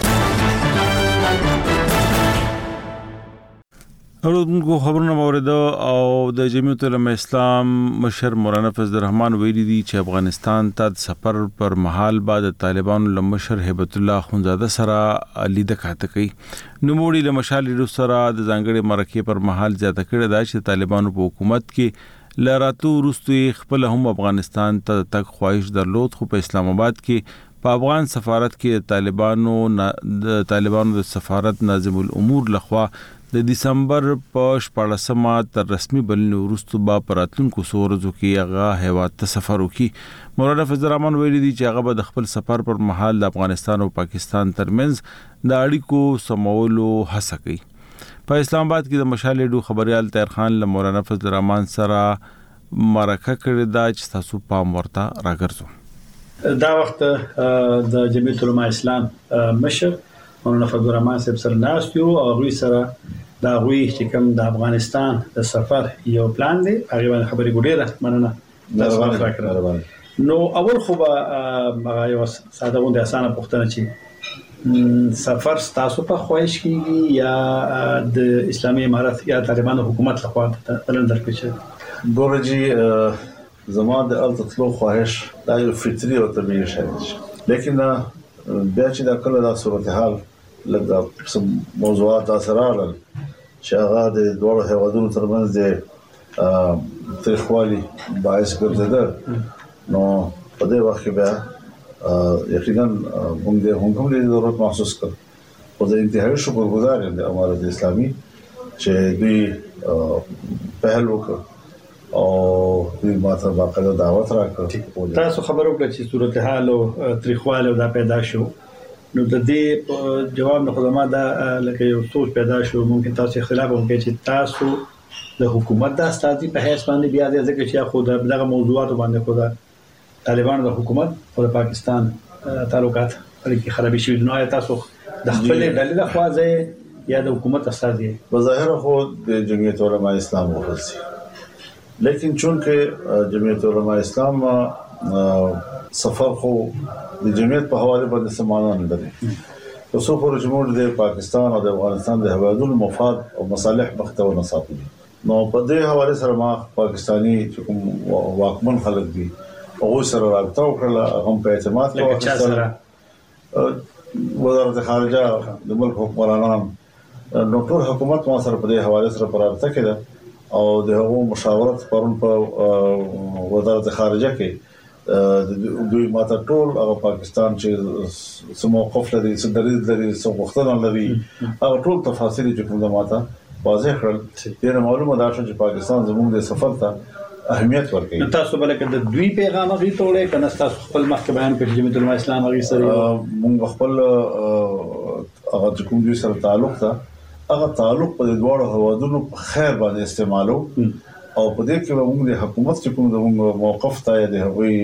اوردونکو خبرونه مورده او د جمعیت علماء اسلام مشر مولانا فضل الرحمن ویلي دي چې افغانستان ته د سفر پر مهال بعد طالبانو له مشر هیبت الله اخونزاده سره لیده کاته کوي. نوموړي له مشال ډیو سره د ځانګړي مرکه پر مهال زیاته کړی دا چې طالبانو په حکومت کې لراتو وروسته خپل هم افغانستان ته تک خواهش درلود، خو په اسلام آباد کې په افغان سفارت کې طالبانو د سفارت ناظم الامور لخوا د دسمبر په 14مه تر رسمي بلنې وروسته با پراتلونکو سورزو کې هغه هیواد ته سفر وکړي. مولانا فضل الرحمن ویلي دي چې هغه به د خپل سفر پر مهال د افغانستان او پاکستان ترمنځ د اړیکو سمولو هڅه کوي. په اسلام آباد کې د مشال ډیو خبريال طاهر خان له مولانا فضل الرحمن سره مرکه کړې ده چې تاسو پام ورته راګرځو. دا وخت د جمعیت علماء اسلام مشر مولانا فضل الرحمن صاحب سره ناست یو او غوي سره دا غوي چې کوم د افغانستان د سفر یو پلان دی هغه باندې خبرې ګډه مننه. نو اول خو به یو ساده غونډه اسانه پوښتنه چې سفر تاسو په خواهش کیږي یا د اسلامي امارات یا طالبانو حکومت لخوا بلند درکړل شي؟ ګورجی زما د التطلو خواهش دا یو فطري او طبيعي شی دی، لیکن بیا چې دا کله دا صورتحال لږ موضوعات اثرال چې هغه د دوه هیوادونو ترمنځ د تریخوالي باعث ګرځیدل، نو په دې وخت کې بیا یقینا موږ هم د ضرورت محسوس کړ او د انتهایی شکرګزار یم د امارت اسلامي چې دوی پهل وکړ او دوی ماته باقاعده دعوت راکړه. تاسو خبرو کړئ چې صورتحال او تریخواله دا پیدا شو نو د دې جواب نه خدمه دا لکه یو سوچ پیدا شو ممکن تاسو اختلاف وکړي چې تاسو د حکومت د استازي په هیڅ باندې بیا د ځکه چې خو دغه موضوعات باندې خو د طالبانو د حکومت او د پاکستان تعلقات اړیکې خرابې شوې نو تاسو د خپل ډلې د خواځي یا د حکومت استازي بظاهر خو د جمعیت علماء اسلام وخصي لیکن چونکه جمعیت علماء اسلام سفر خو د جمعیت په حواله باندې سمانه نه لري اوسو پر جمهور د پاکستان او د افغانستان د هوادو مفاد او مصالح مختو نه ساتي نو په دې حواله سره ما پاکستانی کوم واکمن خلک دي او سره رابطه وکړه هم په اعتماد سره وزارت خارجه د ملک حکمرانان نو ټول حکومت ما سره په دې حواله سره رابطه کړه او د هغو مشاورت پرون په وزارت خارجه کې دوی ماته ټول هغه پاکستان چې سموقف لري سندري لري سموختنه لري هغه ټول تفاصیل چې کوم ماته واضح کړل چې معلومه ده چې پاکستان زموږ د سفر ته اهمیت ورکوي تاسو بلکې د دوی پیغام غي ټوله کنه تاسو خپل مخکې بیان کړی جمعیت علماء اسلام غي سره موږ خپل هغه کوم دوی سره تعلق ده هغه تعلق په دواړو هوادونو په خیر باندې استعمالو او په دې کې موږ د حکومت چې کوم د موقف ته د هغوی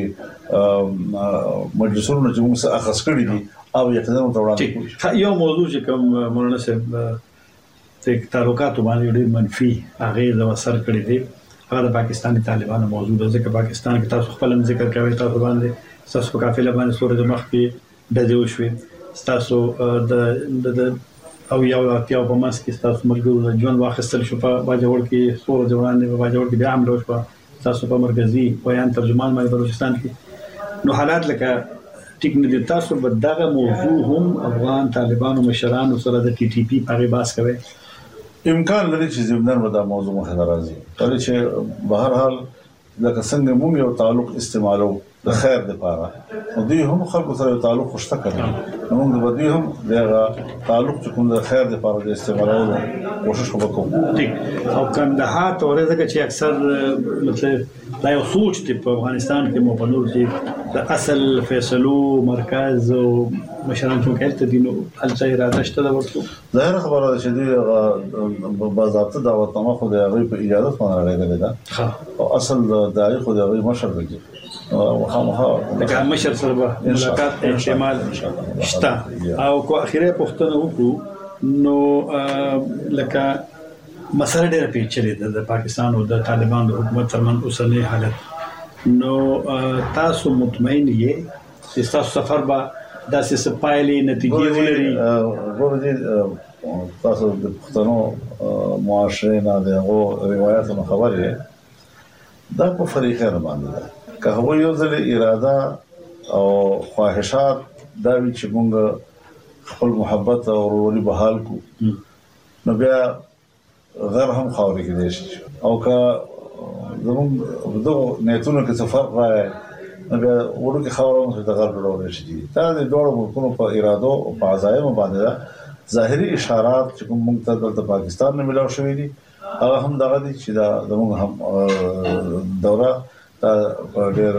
مجلسونو چې موږ اخص کړی دي او یقینا متوړاندې یو موضوع چې کوم مولانا صاحب د تعلقاتو باندې ډېر منفي هغه د وسر کړی دي هغه د پاکستاني طالبانو موضوع ده ځکه پاکستان کې تاسو خپل ذکر کوي تاسو باندې تاسو په قافله باندې سورې مخ کې د دې وشوي تاسو د او یو اتیا په ماس کې تاسو ملګرو ژوند واخیستل شو په باجوړ کې سور ځوان په باجوړ کې بیا عمل وشو تاسو په مرکزی بیان ترجمان باندې بلوچستان کې نو حالات لکه ټیک نه دي تاسو په دغه موضوع هم افغان طالبانو مشرانو سره د ټي ټي پی په باس کوي امکان لري چې زموږ د موضوع مخه راځي ترې چې بهر حال لکه څنګه موږ یو تعلق استعمالو د خیر لپاره او دوی هم خلکو سره تعلق خوشته کړي نو موږ دوی هم دغه تعلق چې کوم د خیر لپاره د استعمالولو کوشش وکړو او کندهار ته ورته چې اکثر مطلب دا یو سوچ دی په افغانستان کې مو په نور کې د اصل فیصلو مرکز او مشران څنګه کېته دي نو الځای راځته دا ورته ظاهر خبره ده چې دوی بازارته دا وطن خو د غوی په اجازه باندې راغلي ده او اصل دای خو د غوی مشر دی لکه مشر سره ملاقات احتمال شته او کو اخیره پښتنه وکړو نو لکه مسله ډېر پیچلې ده د پاکستان او د طالبانو د حکومت ترمن اوسنۍ حالت نو تاسو مطمئن یې چې تاسو سفر به داسې سپایلې نتیجې ولري ګورې تاسو د پښتنو معاشره نه دغه روایتونو خبرې دا په فریقانه باندې ده که هغه یو ځل اراده او خواهشات دا وی چې موږ خپل محبت او وروري بحال کو نو بیا غیر هم خاورې کې دي او که زموږ دغه نیتونو کې سفر راځي نو بیا ورته خاورونو ته غیر ډول شي دا د دوه ملکونو په اراده او په عزایم باندې ظاهري اشارات چې موږ ته د پاکستان نه ملاو شوې دي هغه هم دغه دي چې دا زموږ هم دوره دا ډېر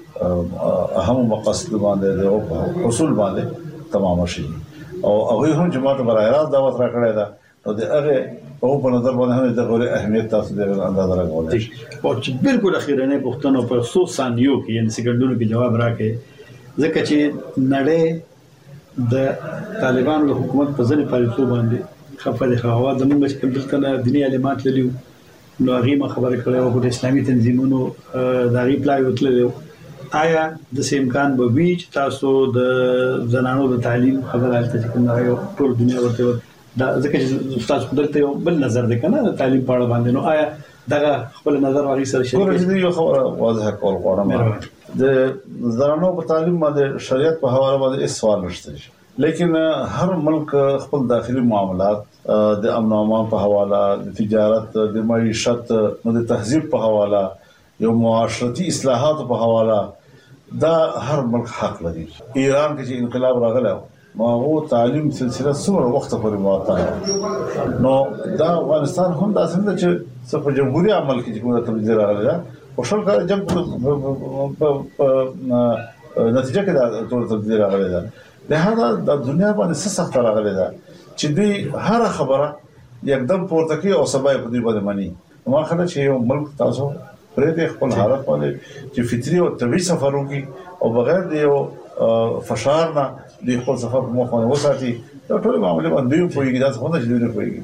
اهم مقاصد باندې د حصول باندې تمام شي او هغه هم جماعت برایراست دعوت راکړی دا نو د هغه په نظر باندې هم د غوړي اهمیت تاسو د اندازه راغولای او چې بالکل اخیرنه پښتنو په 100 ثانیو کې یعنی سکندونو کې جواب راکې ځکه چې نړۍ د طالبانو د حکومت په ځنې پالیسو باندې خپه دي خوا زموږ چې دلته دیني علامات للیو نو هغه خبره کړې او د اسلامي تنظیمونو د غي پلای وتللو آیا د امکان به وی چې تاسو د زنانو د تعلیم خبره حالت چې کومه یو ټول دنیا ورته دا ځکه چې تاسو دلته یو بل نظر دی کنه د تعلیم په اړه باندې نو آیا دغه خپل نظر واغی سره شي ورته یو خبره واضح کول غواړم د زنانو په تعلیم باندې شریعت په حواله باندې هیڅ سوال نشته لیکن هر ملک خپل داخلي معاملات د امن او امان په حواله د تجارت د معیشت د تهذیب په حواله یو معاشرتي اصلاحات په حواله دا هر ملک حق لري ایران کې چې انقلاب راغلی نو هو تعلیم سلسله څومره وخت پورې معطل نو دا افغانستان هم دا څنګه چې په جمهوریت عمل کې کومه تبدیلی راغله او شل کال جنگ په نتیجه کې دا ټول تبدیلی راغله لهدا د دنیا باندې څه سخت راغلی دا چې دوی هر خبره یکدم پورته کوي او سبا په دې باندې مانی ما خله چې یو ملک تاسو پرې د خپل حالت باندې چې فطري او طبيعي سفرو کې او بغیر د یو فشار نه د خپل سفر په مخ باندې وساتي دا ټول معاملې باندې پويږي دا څه نه چې دوی پويږي.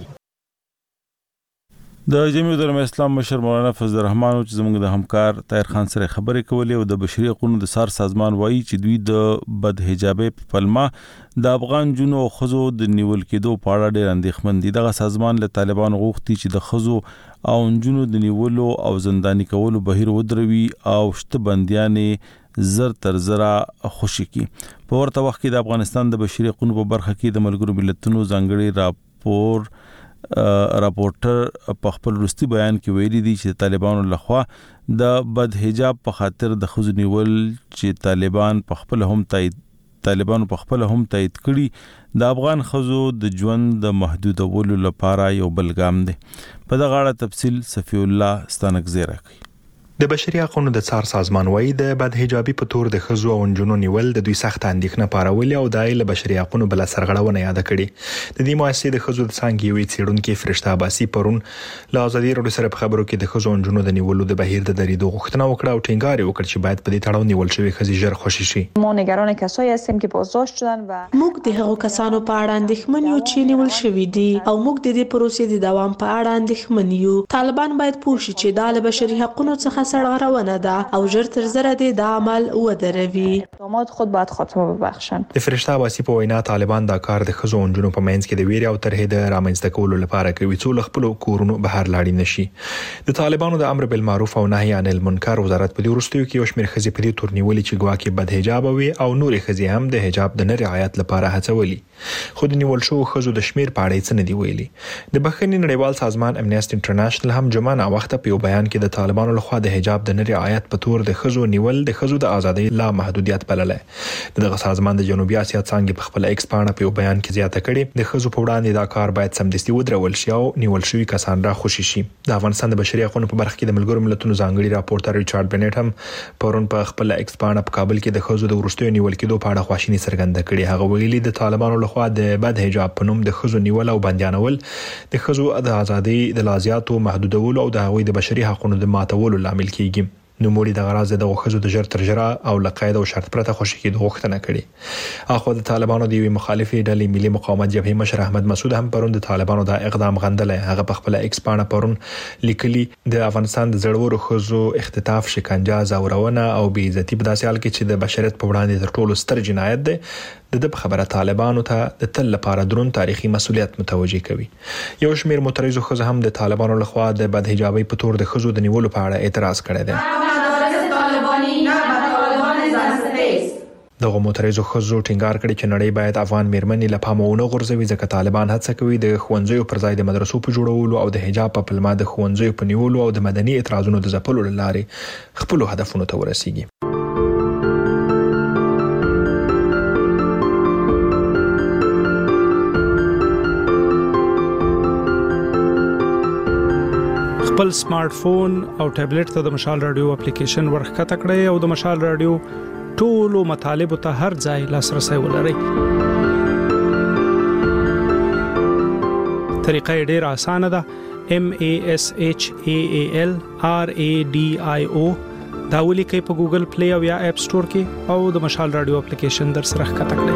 د جمعیت العلماء اسلام مشر مولانا فضل الرحمن چې زموږ د همکار طاهر خان سره خبرې کولې او د بشري حقوقو د سار سازمان وایي چې دوی د بد حجابي په پلمه د افغان جنو او خزو د نیول کېدو په اړه ډېر اندېښمن دي. دغه سازمان له طالبانو غوښتي چې د خزو او جنو د نیولو او زنداني کولو بهیر ودروي او شته بنديانې زر تر زرا خوشي کی. په ورته وخت کې د افغانستان د بشري حقوقو په برخه کې د ملګرو ملتونو ځانګړي راپورټر په خپل وروستي بیان کې ویلي دي چې طالبانو لخوا د بد حجاب په خاطر د خزو نیول چې طالبانو په خپل هم تایید کړي د افغان خزو د ژوند د محدودولو لپاره یو بلګام دی. په دغه اړه تفصیل صفی الله ستانکزی راکړي. د بشري حقوقو د څار سازمان وایي د بد حجابي په تور د خزو او نجونو نیول د دوی سخت اندېښنه پارولې او د له بشري حقوقو بل سرغړونه یاد کړي. د دې مؤسسې د خزو د څنګه یوې څېړونکو فرشته عباسي پرون له ازادي راډیو سره په خبرو کې د خزو او نجونو د نیولو د بهیر د درېدو غوښتنه وکړه او ټینګار وکړ چې باید په دې تړاو نیول شوی خزي ژر خوشي شي. ما نگران کسایی هستیم که بازداشت شدن و موږ د هغو کسانو په اړه اندېښمن یو چې نیول شوي دي او موږ د دې پروسې د دوام په اړه اندېښمن یو. طالبان باید پوه شي چې دا له بشري حقوقو څخه سرغړونه ده او ژر تر ژره د عمل ودروي. اقدامات خود باید خاتمه ببخشن. د فرشته عباسي په وینا طالبان دا کار د خزو او نجونو په منځ کې د ویرې او ترهې د رامنځته کولو لپاره کوي څو خپل کورونو بهر لاړ نشي. د طالبانو د امر بالمعروف او نهي عن المنکر وزارت په دې ورستیو کې یو شمېر خزي په دې تور نیولې چې ګواکې بد حجاب وي او نور خزي هم د حجاب د نه رعایت لپاره هڅولي. خو د نیول شو خزو د شمیر په اړه څه نه دی ویلي. د بخښنې نړیوال سازمان امنیسټي انټرنیشنل هم جمعه نا وخت په یو بیان کې د طالبانو لخوا د حجاب د نه رعایت په تور د خزو نیول د خزو د ازادۍ لا محدودیت بللای. دغه سازمان د جنوبي اسیا څنګه په خپل ایکس پاڼه په یو بیان کې زیاته کړي د خزو په وړاندې دا کار باید سمدستي ودرول شي او نیول شوی کسان را خوشي شي. د افغانستان د بشري حقوقو په برخه کې د ملګرو ملتونو ځانګړي راپورټر ریچارډ بنټ هم پرون په خپل ایکس پاڼه په کابل کې د خزو د ورستیو نیول کېدو په اړه خواشینی څرګنده کړي. هغه ویلي د طالبانو لخوا د بد حجاب په نوم د خزو نیول او بندیانول د خزو د ازادۍ د لازیاتو محدودولو او د هغوی د بشري حقوقو د ماتولو لامل کیږي. نو موري د غراض د غوښزو د جر ترجره او لقاید او شرط پرته خوشی کې غوښتنه کړي. اخو د طالبانو د یوې مخالفي ډلې ملي مقاومت جبهې مشر احمد مسعود هم پرون د طالبانو د اقدام غندل. هغه په خپل ایکس پاڼه پرون لیکلي د افغانستان د زړورو خزو اختطاف، شکنجه، زورونه او بې عزتي په داسې حال کې چې د بشریت په وړاندې تر ټولو ستر جنایت دی د خبره طالبانو ته د تل لپاره درون تاریخي مسؤلیت متوجي کوي. یو شمیر معترضو خزه هم د طالبانو لخوا د بد حجابي په تور د خزو د نیولو په اړه اعتراض کړی دی. دغه معترضو خزو ټینګار کړي چې نړۍ باید افغان میرمنې له پامه ونه غورځوي ځکه طالبان هڅه کوي د ښوونځیو پر ځای د مدرسو په جوړولو او د حجاب په پلمه د ښوونځیو په نیولو او د مدني اعتراضونو د ځپلو لارې خپل هدفونو ته ورسیږي. خپل سمارټ فون او ټابلیټ ته د مشال رادیو اپلیکیشن ورخکته کړئ او د مشال رادیو ټولو مطالب ته هر ځای لاسرسي ولرئ. طریقه ډیره اسانه ده. MASHAALRADIO دا ولیکئ په ګوګل پلی او یا اپ سٹور کې او د مشال رادیو اپلیکیشن در سره ښکته کړئ.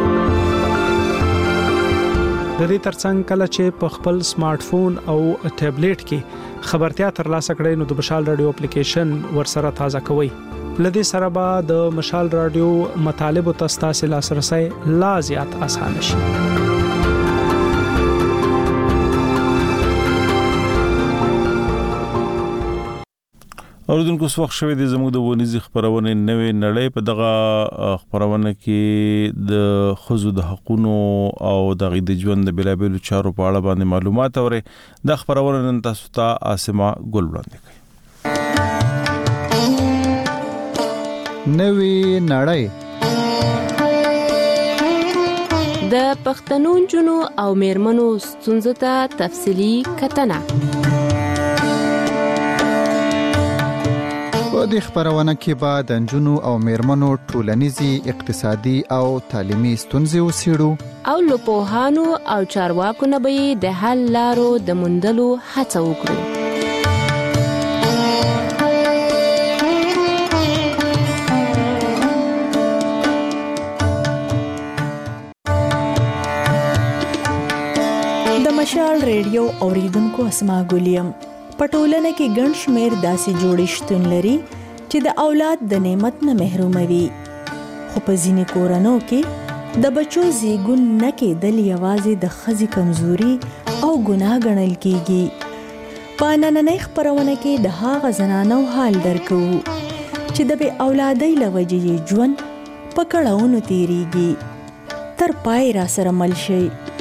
د دې ترڅنګ کله چې په خپل سمارټ فون او ټابلیټ کې خبرتیا ترلاسه کړئ نو د مشال رادیو اپلیکیشن ورسره تازه کوئ. لدې سره به د مشال رادیو مطالب او تاسو لاسرسي لا زیات آسان شي. اوردونکو وخت شوی د زموږ د ونیزي خبرونه نوې نړۍ په دغه خبرونه کې د خزو د حقوقو او د غید ژوند د بلابلو چارو په اړه باندې معلومات اوري. د خبرونه نن تاسو ته اسمه ګل وړاندې کوي. نوې نړۍ د پښتنو جنو او میرمنو ستونزو ته تفصیلی کتنه. په دې خبرونه کې به د نجونو او میرمنو ټولنیزي اقتصادي او تعلیمي ستونزې وڅېړو او له پوهانو او چارواکو نه به د حل لارو د موندلو هڅه وکړو. د مشال ریډیو اوریدونکو اسما ګولیم پټولنه کې ګڼ شمیر داسې جوړښتون لري چې د اولاد د نعمت نه محروموي، خو په ځینې کورنو کې د بچو زیږون نه کېدل یوازې د ښځې کمزوري او ګناه ګڼل کېږي. په نننۍ خپرونه کې د هغه زنانو حال درکو چې د بې اولادۍ له وجې یې ژوند په کړاوونو تېرېږي. تر پای را سره مل شئ.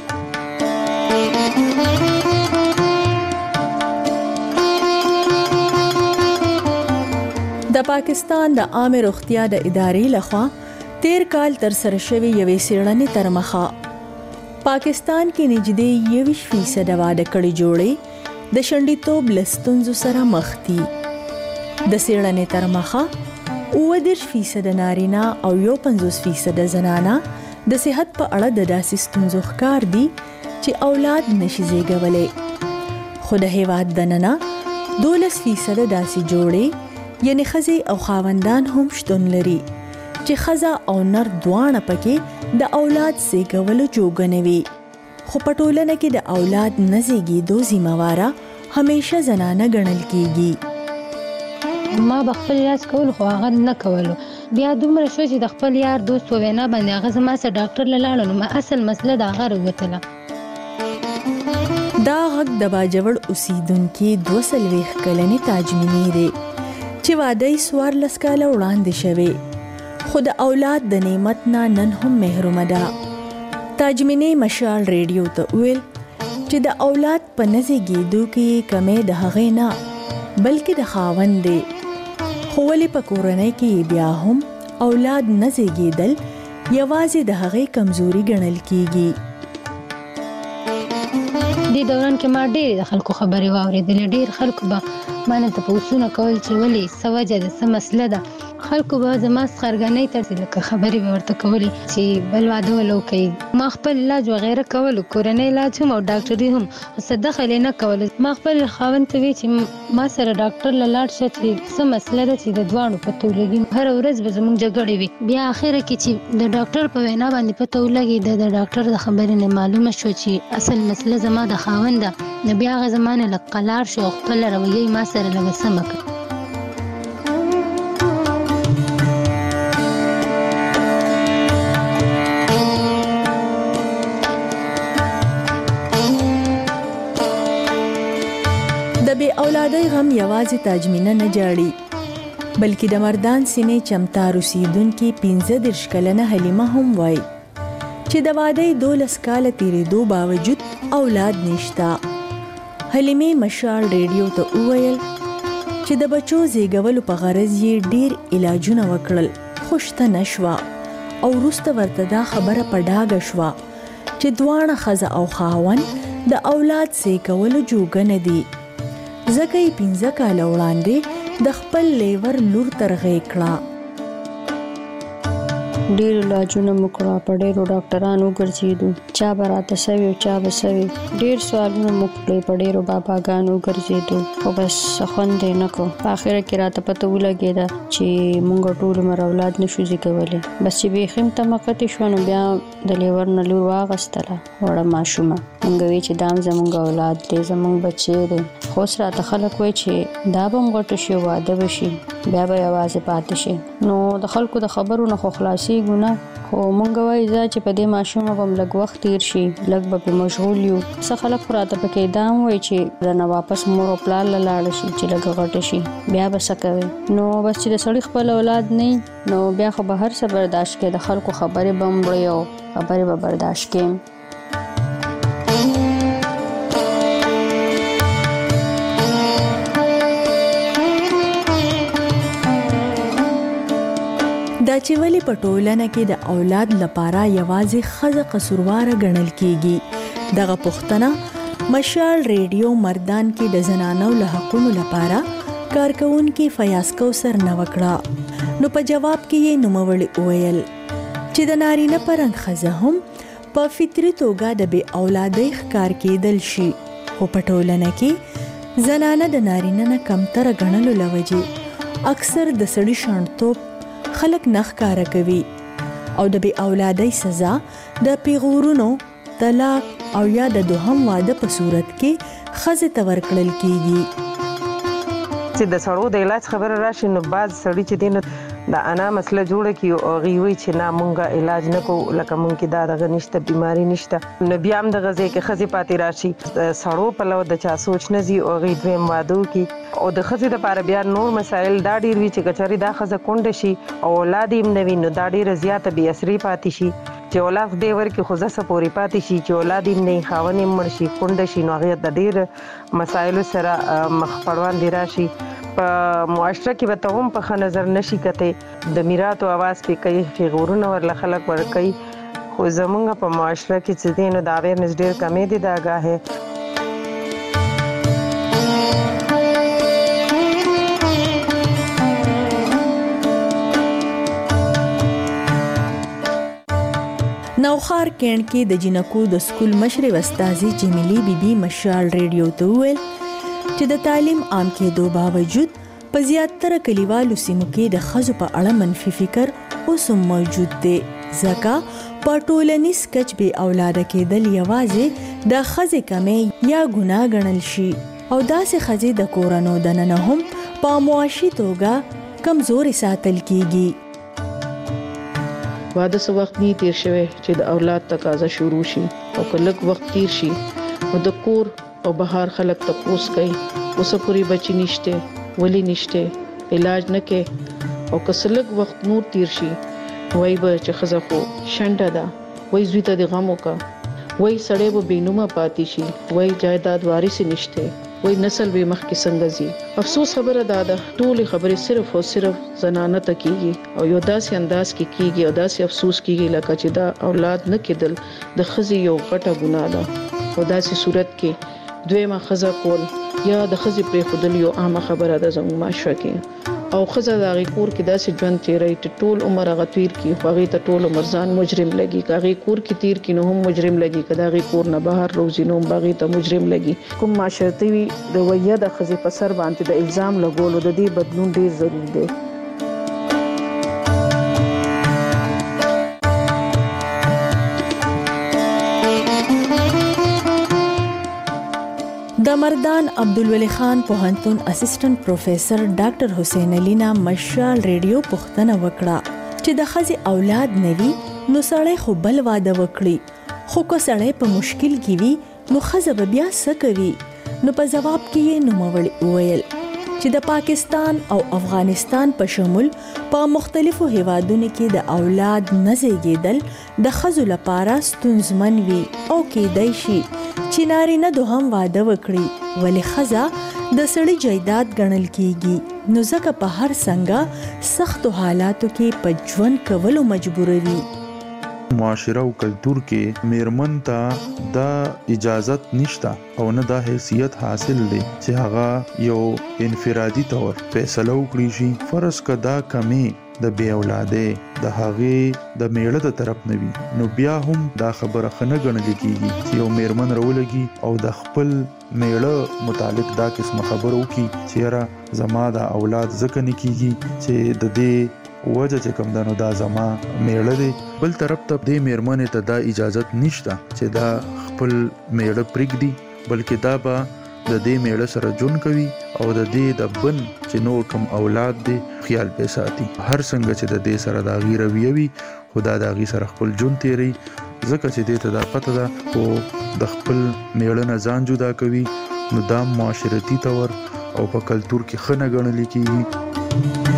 د پاکستان د عامه روغتیا د ادارې لخوا تیر کال تر سره شوی یوې څېړنې تر مخه پاکستان کې نږدې 21% واده کړي جوړې د شنډیتوب له ستونزو سره مخ دي. د څېړنې تر مخه 29% نارینه او 50% زنانه د صحت په اړه د داسې ستونزو ښکار دي چې اولاد نشي زیږولی، خو د هیواد دننه 12% داسې جوړې یعنی ښځې او خاوندان هم شتون لري چې ښځه او نر دواړه پکې د اولاد زیږولو جوګه نه وي. خو په ټولنه کې د اولاد نه زیږېدو ذمہواره همیشه زنانه ګڼل کېږي. ما به خپل علاج کولو خو هغه نه کولو، بیا دومره شو چې د خپل یار دوست په وینا باندې هغه زما سره ډاکټر له لاړو، نو ما اصل مسله د هغه راوتله. دا غږ د باجوړ اوسیدونکي 42 کلنې تاجمینې دی چې واده یې 14 کاله وړاندې شوی، خو د اولاد د نعمت نه نن هم محرومه ده. تاجمینې مشال ریډیو ته ویل چې د اولاد په نه زیږېدو کې کمې د هغې نه بلکې د خاوند دی، خو ولې په کورنۍ کې بیا هم اولاد نه زیږېدل یوازې د هغې کمزوري ګڼل کېږي. دې دوران کې ما ډېرې د خلکو خبرې واورېدلې، ډېر خلکو به مانه تپوسونه کول چې ولې څه وجه ده، څه مسله ده. خلکو به زما څخرګنۍ ته لکه خبرې به ورته کولې چې بل واده ولو کوي. ما خپل علاج وغیره کولو، کورنۍ علاج هم او ډاکټري هم، څه دخل یې نه کولو. ما خپل خاوند ته وی چې ما سره ډاکټر له لاړ شه چې څه مسله ده چې د دواړو پته ولګي. هره ورځ به زموږ جګړې وي، بیا اخره کې چې د ډاکټر په وینا باندې پته ولګي، د ډاکټر د خبرې نه معلومه شو چې اصل مسله زما د خاوند ده، نو بیا هغه زمانه لږ قلار شو، خپل رویه ما سره لږ سمه کړه. د بې اولادۍ غم یوازې تاجمینه نه جاړي، بلکې د مردان سینې چمتار اوسیدونکي 15 کلنه حلیمه هم وایي چې د وادۍ 12 کاله تیریدو باوجود اولاد نشته. حلیمې مشال ریډیو ته وویل چې د بچو زیږولو په غرض یې ډیر علاجونه وکړل، خو شته نشوه او وروسته ورته دا خبره په ډاګه شوه چې دواړه ښځه او خاوند د اولاد زیږولو جوګه نه دي، ځکه یې 15 کاله وړاندې د خپل لیور لور ترغې کړه. ډېر علاجونه مو کړه، په ډېرو ډاکټرانو ګرځېدو، چا به راته سوي او چا به سوي، ډېر سوالونه مو کړې، په ډېرو باباګانو ګرځېدو، خو بس خوند یې نه کړو. په اخره کې راته پته ولګېده چې مونږ ټول عمر اولاد نشو زیږولی. بس چې بیخي م تمقتې شوه، نو بیا د لیور نه لور واغستله، وړه ماشومه. مونږ وی چې دا هم زمونږ اولاد دی، زمونږ بچی دی. خو اوس راته خلک وایي چې دا به م غټه شي، واده به شي، بیا به یوازې پاتې شي. نو د خلکو د خبرو نه خو خلاصېږو نه، خو مونږ وایي ځه چې په دې ماشومه به م لږ وخت تېر شي، لږ به پې مشغول یو. څه خلک خو راته پکې دا هم وایي چې رانه واپس مور او پلار له لاړه شي چې لږ غټه شي، بیا به څه کوي. نو بس چې د سړي خپل اولاد نه نو بیا خو به هر څه برداشت کړي، د خلکو خبرې به م وړي او خبرې به برداشت کړي. دا چې ولې په ټولنه کې د اولاد لپاره یوازې ښځه قصورواره ګڼل کېږي، دغه پوښتنه مشال ریډیو مردان کې د زنانو له حقونو لپاره کارکونکو فیاض کوثر نه وکړه نو په جواب کې یې نوموړي وویل چې د نارینه پرنګ ښځه هم په فطري توګه د بې اولادۍ ښکار کېدل شي خو په ټولنه کې زنانه د نارینه نه کمتره ګڼلو له وجې اکثر د سړي شڼتوب خلک نه ښکاره کوي او د بې اولادۍ سزا د پیغورونو طلاق او یا د دوهم واده په صورت کې ښځې ته ورکړل کیږي چې د سړو د علاج خبره راشي نو بعض سړي چې دي نو د انا مسله جوړه کی او هغوی وایي چې نه مونږه علاج نه کوو لکه مونږ کې دا دغه نشته بیماري نشته نو بیا هم دغه ځای کې ښځې پاتې راشي سړو پلو د چا سوچ نه ځي او هغوی دویم واده وکړي او د ښځې دپاره بیا نور مسایل دا ډېر وي چې که چېرې دا ښځه کونډه شي او اولاد یې هم نه وي نو دا ډېره زیاته بې اثري پاتې شي چې اولاد خدای ورکړي خو زه څه پورې پاتې شي چې اولاد یې هم نه وي خاوند یې مړ شي کونډه شي نو هغې د ډېر مسایلو سره مخ پړوندې راشي په معاشره کې به ته هم په ښه نظر نشي کتی د میراتو اواز پې کوي پیغورونه ورله خلک ورکوي خو زمونږ په معاشره کې چې دی نو د اویرنس ډېر کمې دی د آګاهۍ نوخار کیڼ کې د جنکو د سکول مشرې استاذي جمیلې بیبي مشال ریډیو ته وویل چې د تعلیم عام کېدو باوجود په زیاتره کلیوالو سیمو کې د ښځو په اړه منفي فکر اوس هم موجود دی ځکه په ټولنیز کچ بې اولاده کېدل یوازې د ښځې کمې یا ګناه ګڼل شي او داسې ښځې د کورونو دننه هم په معاشي توګه کمزوري ساتل کیږي واده څه وخت نه تیر شوی چې د اولاد تقاضا شروع شي او که لږ وخت تیر شي نو د کور او بهر خلک تپوس کوي اوس پوری بچی نشته ولی نشته علاج نه کې او که لږ وخت نور تیر شي وای به چې خزه خو شنډه ده وای زوی ته د غم وکا وای سړی به بینومه پاتې شي وای جایداد وارث نشته وای نسل به مخ کې څنګه زی افسوس خبره ده ټول خبره صرف او صرف زنانه ته کیږي او یو داسې انداز کې کیږي او داسې افسوس کیږي لکه چې دا اولاد نه کېدل د خزي یو غټه ګناه ده او داسې صورت کې دویمه خزه کول یا د خزي پرې خودل یو عامه خبره ده زموږ معاشره کې او خزه د هغې کور کې داسې ژوند تیروي چې ټول عمر هغه تیر کړي خو هغې ته ټول عمر ځان مجرم لګي که هغې کور کې تیر کړي نو هم مجرم لګي که د هغې کور نه بهر روزي نو هم هغې ته مجرم لګي کوم معاشرتي رویه د ښځې په سر باندې د الزام لګولو د دې بدلون ډېر ضروري دی د مردان عبدالولی خان پوهنتون اسسټنټ پروفیسر ډاکټر حسین علي نه مشال ریډیو پوښتنه وکړه چې د ښځې اولاد نه وي نو سړی خو بل واده وکړي خو که سړی په مشکل کې وي نو ښځه به بیا څه کوي نو په ځواب کې یې نوموړي وویل چې د پاکستان او افغانستان په شمول په مختلفو هیوادونو کې د اولاد نه زیږیدل د ښځو لپاره ستونزمن وي او کېدای شي چې نارینه دوهم واده وکړي ولې ښځه د سړي جایداد ګڼل کیږي نو ځکه په هر څنګه سختو حالاتو کې په ژوند کولو مجبوروي معاشره او کلتور کې میرمن ته دا اجازت نشته او نه دا حیثیت حاصل دی چې هغه یو انفرادي تور فیصله وکړي شي فرض کدا کمی د بی اولاده د هغه د میړه د طرف نه وي نو بیا هم دا خبره خنه ګڼل کیږي چې یو میرمن راولږي او د خپل میړه متعلق دا قسم خبرو کی چې زما د اولاد ځکه نه کیږي چې د دې وجه چې کوم دنو دا زما میړه دی بل طرف ته د میرمن ته دا اجازت نشته چې دا خپل میړه پرېږدي بلکې دا به د دې میړه سره جون کوي او د دې د بن چې نور کوم اولاد دی خیال به ساتي هر څنګه چې د دې سره د غیر رویوي خدا د غیر سره خپل جون تیری ځکه چې دې ته دا پته ده او د خپل میړه نه ځان جدا کوي نو دا معاشرتي تور او په کلتور کې خنه ګڼل کیږي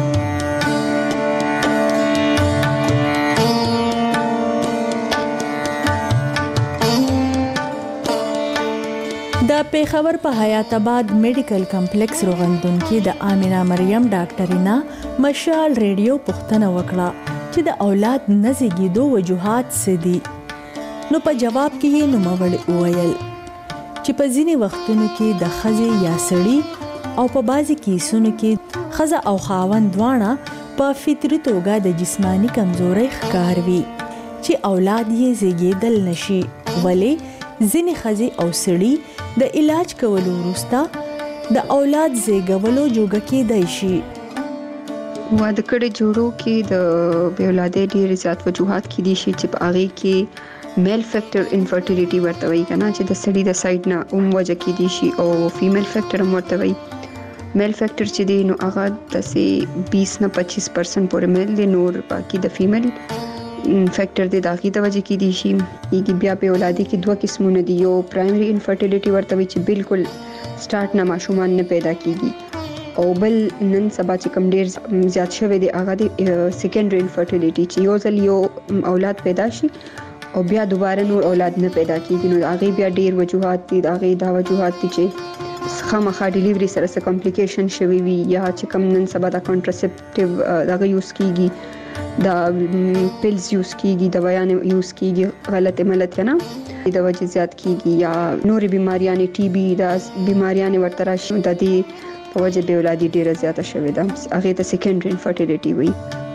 د پیښور په حیات آباد میډیکل کمپلیکس روغندون کې د آمنه مریم ډاکټرینا مشال ریډیو پوښتنه وکړه چې د اولاد نه زیږیدو وجوهات څه دي نو په جواب کې یې نوموړي وویل چې په ځینې وختونو کې د ښځې یا سړي او په بعضي کیسونو کې ښځه او خاوند دواړه په فطري توګه د جسمانی کمزورۍ ښکار وي چې اولاد یې زیږیدل نشي. ولې ځینې ښځې او سړي د علاج کولو وروسته د اولاد زیږولو جوګه کېدای شي. واده کړي جوړو کې د بې اولادۍ ډېر زیات وجوهات کې دي شي چې په هغه کې میل فیکټر انفرټیلیټي ورته وایي کنه چې د سړي د سایډ نه وجه کې دي شي او فیمیل فیکټر هم ورته وایي. میل فیکټر چې دی نو هغه د 20 نه 25% پورې میل دی، نور باقي د فیمیل فیکټر دی داغي د وجه کې دي شي. یګي بیا په اولادي کې دوه قسمونه دي، یو پرایمري انفرټیلیټي ورته وایي چې بالکل سٹارټ نه ماشومان نه پیدا کیږي، او بل نن سبا چې کوم ډیر زیات شوی دی هغه دی سیکنډري انفرټیلیټي چې یو ځل یو اولاد پیدا شي او بیا دوباره نور اولاد نه پیدا کیږي. نو هغه بیا ډیر وجوهات دي، هغه دا وجوهات دي چې خامخا ډیلیوري سره څه کمپلیکیشن شوی وي یا چې کوم نن سبا د کنټراسپټیو دغه یوز کیږي، د پیلز یوز کیږي، دوايان یوز کیږي غلط ملت نه د وجه زیات کیږي، یا نورې بیماریاں ټي بي د بیماریاں ورته راشي د دې په وجه به اولادي ډیره زیاته شوې ده، هغه ته سیکنډري انفرټیلیټي وایي.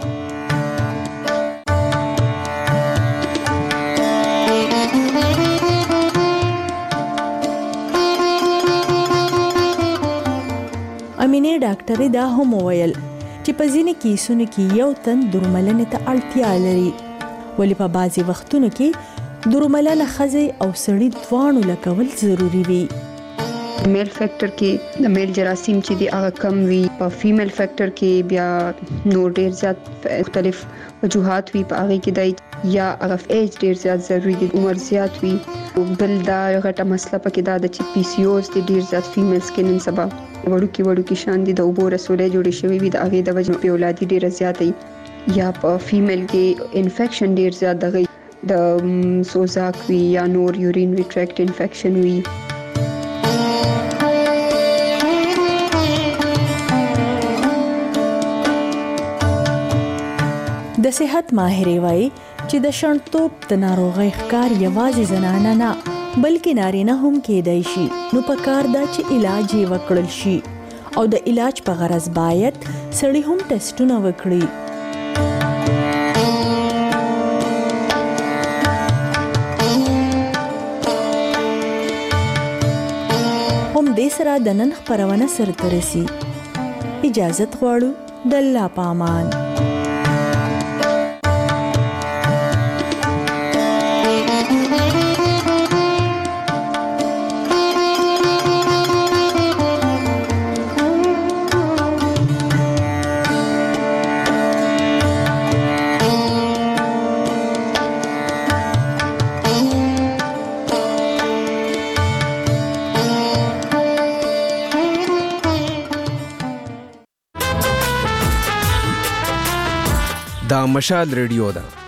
امینه ډاکټر دا هم ویل چې په ځینې کیسونو کې یو تن درملنې ته اړتیا لري، ولې په بعضي وختونو کې درملنه ښځې او سړي دواړو لکول ضروری وي. میل فیکټر کې د میل جراثیم چې دی هغه کم وي، په فیمیل فیکټر کې بیا نور ډیر زیات مختلف وجوهات وي، په هغه کې د یا هغه ایج ډیر زیات ضروری دي، عمر زیات وي. بل دا غټه مسله پکې دا د چې پی سی اوز د ډیر زیات فیمیلز کې نن سبا وړوکی شان دي د اوبو رسولې جوړې شوی وي، د هغه د وجه په اولادي ډیره زیاتې، یا په فیمیل کې انفیکشن ډیر زیات دغه د سوزاک وي یا نور یورینری ټریکټ انفیکشن وي. د صحت ماهر وایي چې د شنټوب د ناروغۍ ښکار یوازې زنانه نه بلکې نارینه هم کېدای شي، نو پکار دا چې علاج یې وکړل شي او د علاج په غرض باید سړی هم ټیسټونه وکړي. هم دې سره د نن خپرونه سرته رسي. اجازت غواړو د الله په امان. دا مشال ریډیو ده